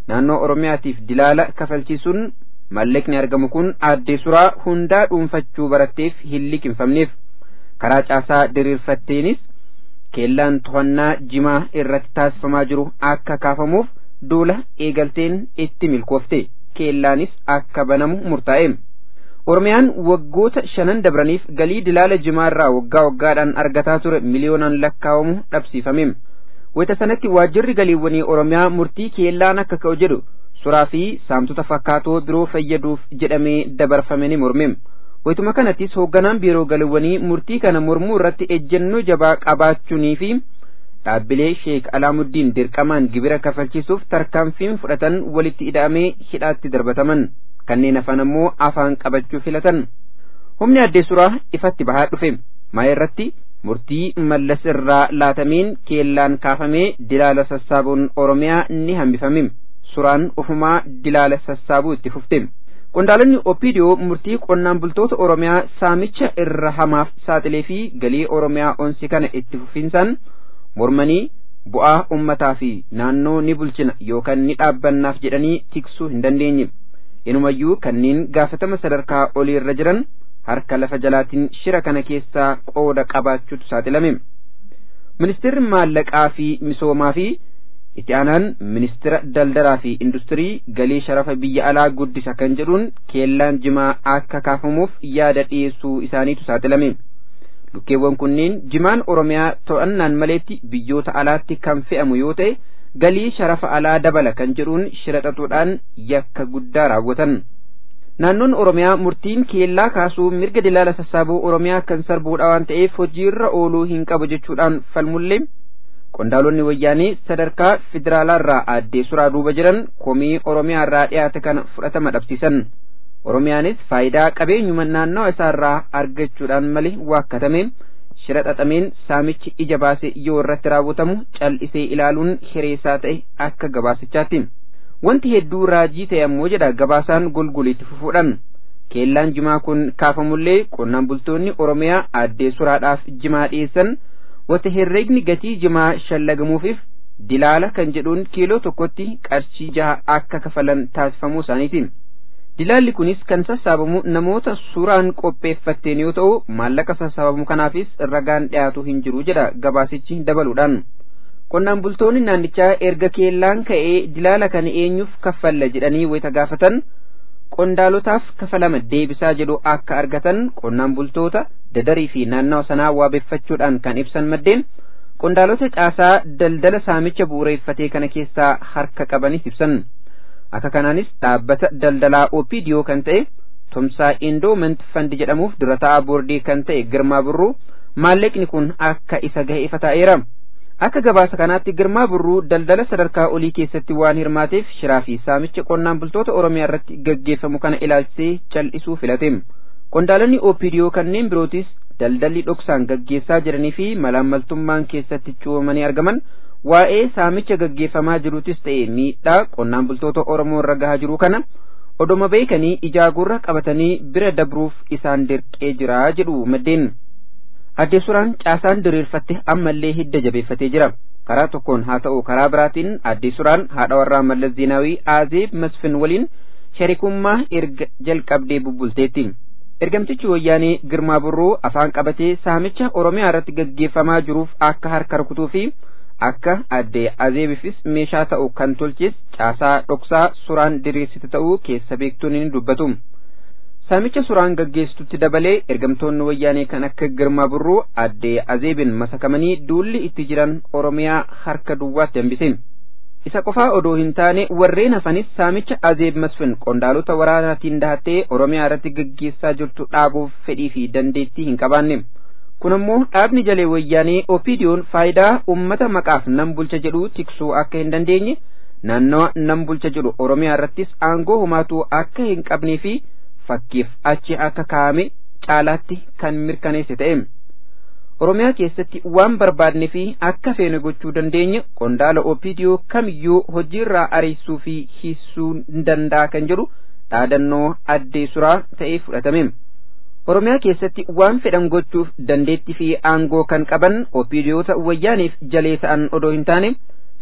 naannoo Oromiyaatiif dilaala kafalchiisuun mallaqni argamu kun aadde Suraa hundaa dhuunfachuu baratteef hin liqinfamneef karaa caasaa diriirfatteenis keellaan to'annaa jimaa irratti taasifamaa jiru akka kaafamuuf duula eegalteen itti milkoofte keellaanis akka banamu murtaa'e. Oromiyaan waggoota 5 dabraniif galii dilaala jimaarraa waggaa waggaadhaan argataa ture miliyoonaan lakkaawamu dhabsiifame. Wayita sanatti waajjirri galiiwwanii Oromiyaa murtii keellaan akka ka'u jedhu Suraa fi saamtota fakkaatoo biroo fayyaduuf jedhamee dabarfame ni morme. Wayituma kanattis hoogganaan biiroo galiiwwanii murtii kana mormuu irratti ejjennoo jabaa qabaachuunii fi dhaabbilee Sheek Alaamuddin dirqamaan gibira kafalchiisuuf tarkaanfiin fudhatan walitti ida'amee hidhaatti darbataman. Kanneen hafan ammoo afaan qabachuu filatan. Humni aadde Suraa ifatti bahaa dhufe. Maa irratti murtii Mallas irraa laatameen keellaan kaafamee dilaala sassaabuun Oromiyaa ni hambifame. Suraan ofumaa dilaala sassaabuu itti fufte. Qondaalonni OPDO murtii qonnaan bultoota Oromiyaa saamicha irra hamaaf saaxilee fi galii Oromiyaa onsi kana itti fufinsaan mormanii bu'aa ummataa fi naannoo ni bulchina yookaan ni dhaabbannaaf jedhanii tiksuu hin dandeenye. Inumayyuu kanneen gaafatama sadarkaa olii irra jiran harka lafa jalaatiin shira kana keessaa qooda qabaachuutu saaxilame. Ministeerri maallaqaa fi misoomaa fi itti aanaan ministeera daldalaa fi industirii galii sharafa biyya alaa guddisa kan jedhuun keellaan jimaa akka kaafamuuf yaada dhiyeessuu isaaniitu saaxilame. Lukkeewwan kunneen jimaan Oromiyaa to'annaan maleetti biyyoota alaatti kan fe'amu yoo ta'e galii sharafa alaa dabala kan jedhuun shira xaxuudhaan yakka guddaa raawwatan. Naannoon Oromiyaa murtiin keellaa kaasuu mirga dilaala sassaabuu Oromiyaa kan sarbuudha waan ta'eef hojiirra ooluu hin qabu jechuudhaan falmullee qondaalonni wayyaanii sadarkaa federaalaarraa aadde Suraa duuba jiran komii Oromiyaarraa dhiyaate kana fudhatama dhabsiisan. Oromiyaanis faayidaa qabeenyuma naannawa isaarraa argachuudhaan malee waakkatame shira xaxameen saamichi ija baase yoo irratti raawwatamu cal'isee ilaaluun hireessaa ta'e akka gabaasichaatti. Wanti hedduu raajii ta'e ammoo jedha gabaasaan golgoliitti fufuudhaan. Keellaan jimaa kun kaafamullee qonnaan bultoonni Oromiyaa aadde Suraadhaaf jimaa dhiyeessan wata herreegni gatii jimaa shallagamuufiif dilaala kan jedhuun kiiloo tokkotti qarshii 6 akka kafalan taasifamuu isaaniiti. Dilaalli kunis kan sassaabamu namoota Suraan qopheeffatteen yoo ta'u maallaqa sassaabamu kanaafis ragaan dhiyaatu hin jiru jedha gabaasichi dabaluudhaan. Qonnaan bultoonni naannichaa erga keellaan ka'ee dilaala kana eenyuuf kaffalla jedhanii wayita gaafatan qondaalotaaf kafalama deebisaa jedhu akka argatan qonnaan bultoota dadarii fi naannawa sanaa waabeeffachuudhaan kan ibsan maddeen qondaalota caasaa daldala saamicha bu'uureeffatee kana keessaa harka qabanis ibsan. Akka kanaanis dhaabbata daldalaa OPDO kan ta'e Tumsaa Endowment Fund jedhamuuf dura ta'aa boordii kan ta'e Girmaa Birruu maallaqni kun akka isa gahe ifa ta'eera. Akka gabaasa kanaatti Girmaa Birruu daldala sadarkaa olii keessatti waan hirmaateef shiraa fi saamicha qonnaan bultoota Oromiyaa irratti gaggeeffamu kana ilaalchisee cal'isuu filate. Qondaalonni OPDO kanneen birootis daldalli dhoksaan gaggeessaa jiranii fi malaammaltummaan keessatti cuumanii argaman waa'ee saamicha gaggeeffamaa jiruutis ta'e miidhaa qonnaan bultoota Oromoo irra gahaa jiru kana odoma beekanii ijaagurra qabatanii bira dabruuf isaan dirqee jira jedhu maddeen. Aadde Suraan caasaan diriirfatte ammallee hidda jabeeffatee jira. Karaa tokkoon haa ta'u karaa biraatiin aadde Suraan haadha warraa Mallas Zeenaawii Azeeb Masfin waliin sharikummaa erga jalqabdee bubbulteetti. Ergamtichi wayyaanee Girmaa Birruu afaan qabatee saamicha Oromiyaa irratti gaggeeffamaa jiruuf akka harka rukutuu fi akka aadde Azeebifis meeshaa ta'u kan tolches caasaa dhoksaa Suraan diriirsite ta'uu keessa beektuun ni dubbatu. Saamicha Suraan gaggeessitutti dabalee ergamtoonni wayyaanee kan akka Girmaa Birruu aadde Azeebin masakamanii duulli itti jiran Oromiyaa harka duwwaatti hambise. Isa qofaa odoo hin taane warreen hafanis saamicha Azeeb Masfin qondaalota waraanaatiin dahattee Oromiyaa irratti gaggeessaa jirtu dhaabuuf fedhii fi dandeettii hin qabaanne. Kun ammoo dhaabni jalee wayyaanee OPDO'n faayidaa ummata maqaaf nan bulcha jedhu tiksuu akka hin dandeenye naannawa nan bulcha jedhu Oromiyaa irrattis aangoo humaatuu akka hin qabnee fi fakkiif achi akka kaa'ame caalaatti kan mirkaneesse ta'e. Oromiyaa keessatti waan barbaadne fi akka feene gochuu dandeenya qondaala OPDO kamiyyuu hojiirraa ariisuu fi hiisuu danda'a kan jedhu dhaadannoo aadde Suraa ta'ee fudhatame. Oromiyaa keessatti waan fedhan gochuuf dandeettii fi aangoo kan qaban OPDO'ta wayyaaniif jalee ta'an odoo hin taane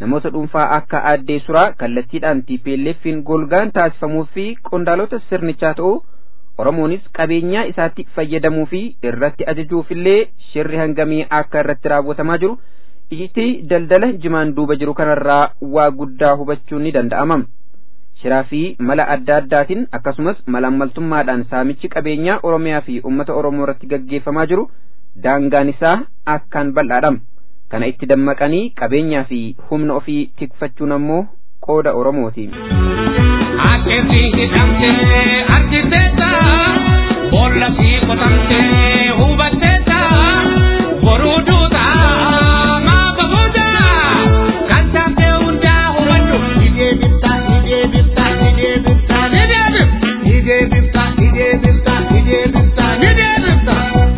namoota dhuunfaa akka Aaddee Suraa kallattiidhaan TPLF'n golgaan taasifamuu fi qondaalota sirnichaa ta'uu Oromoonis qabeenyaa isaatti fayyadamuu fi irratti ajajuufillee shirri hangamii akka irratti raawwatamaa jiru ijiti daldala jimaan duuba jiru kanarraa waa guddaa hubachuun ni danda'ama. Shiraa fi mala adda addaatiin akkasumas malaammaltummaadhaan saamichi qabeenyaa Oromiyaa fi uummata Oromoo irratti gaggeeffamaa jiru daangaan isaa akkaan bal'aadha. Kana itti dammaqanii qabeenyaa fi humna ofii tikfachuun ammoo qooda Oromooti. Akeeti hidhamtee argiteeta boolla fi qotamtee hubatteeta boruu duuta maafa booda kan taatee hundaa hubadhu hidee bifta hidee bifta hidee bifta hidee bifta hidee bifta hidee bifta hidee bifta.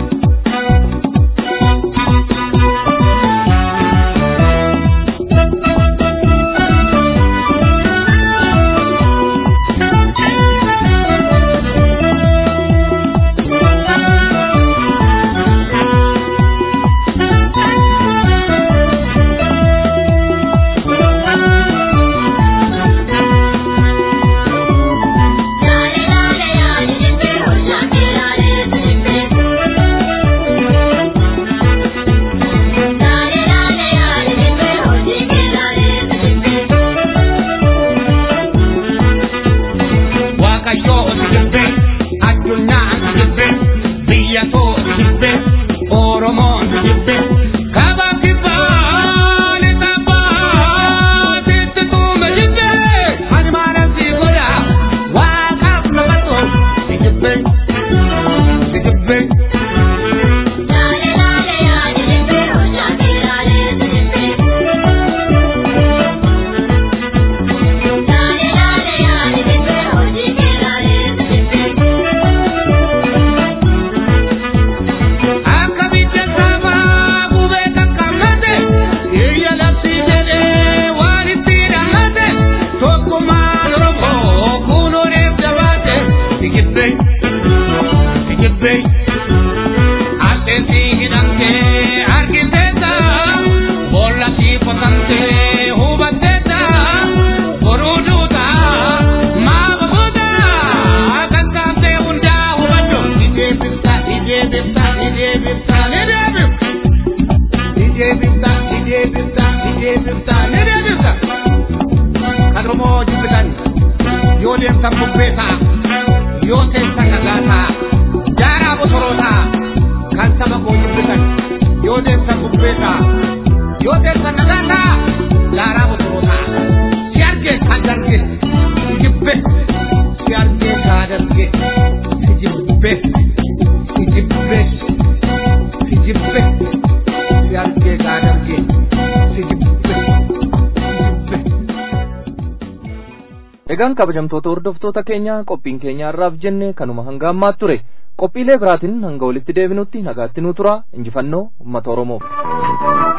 Egaan kabajamtoota hordoftoota keenya qophiin keenya har'aaf jenne kanuma hanga ammaatti ture. Qophiilee biraatiin hanga walitti deebinutti nagaatti nu tura. Injifannoo uummata Oromoof.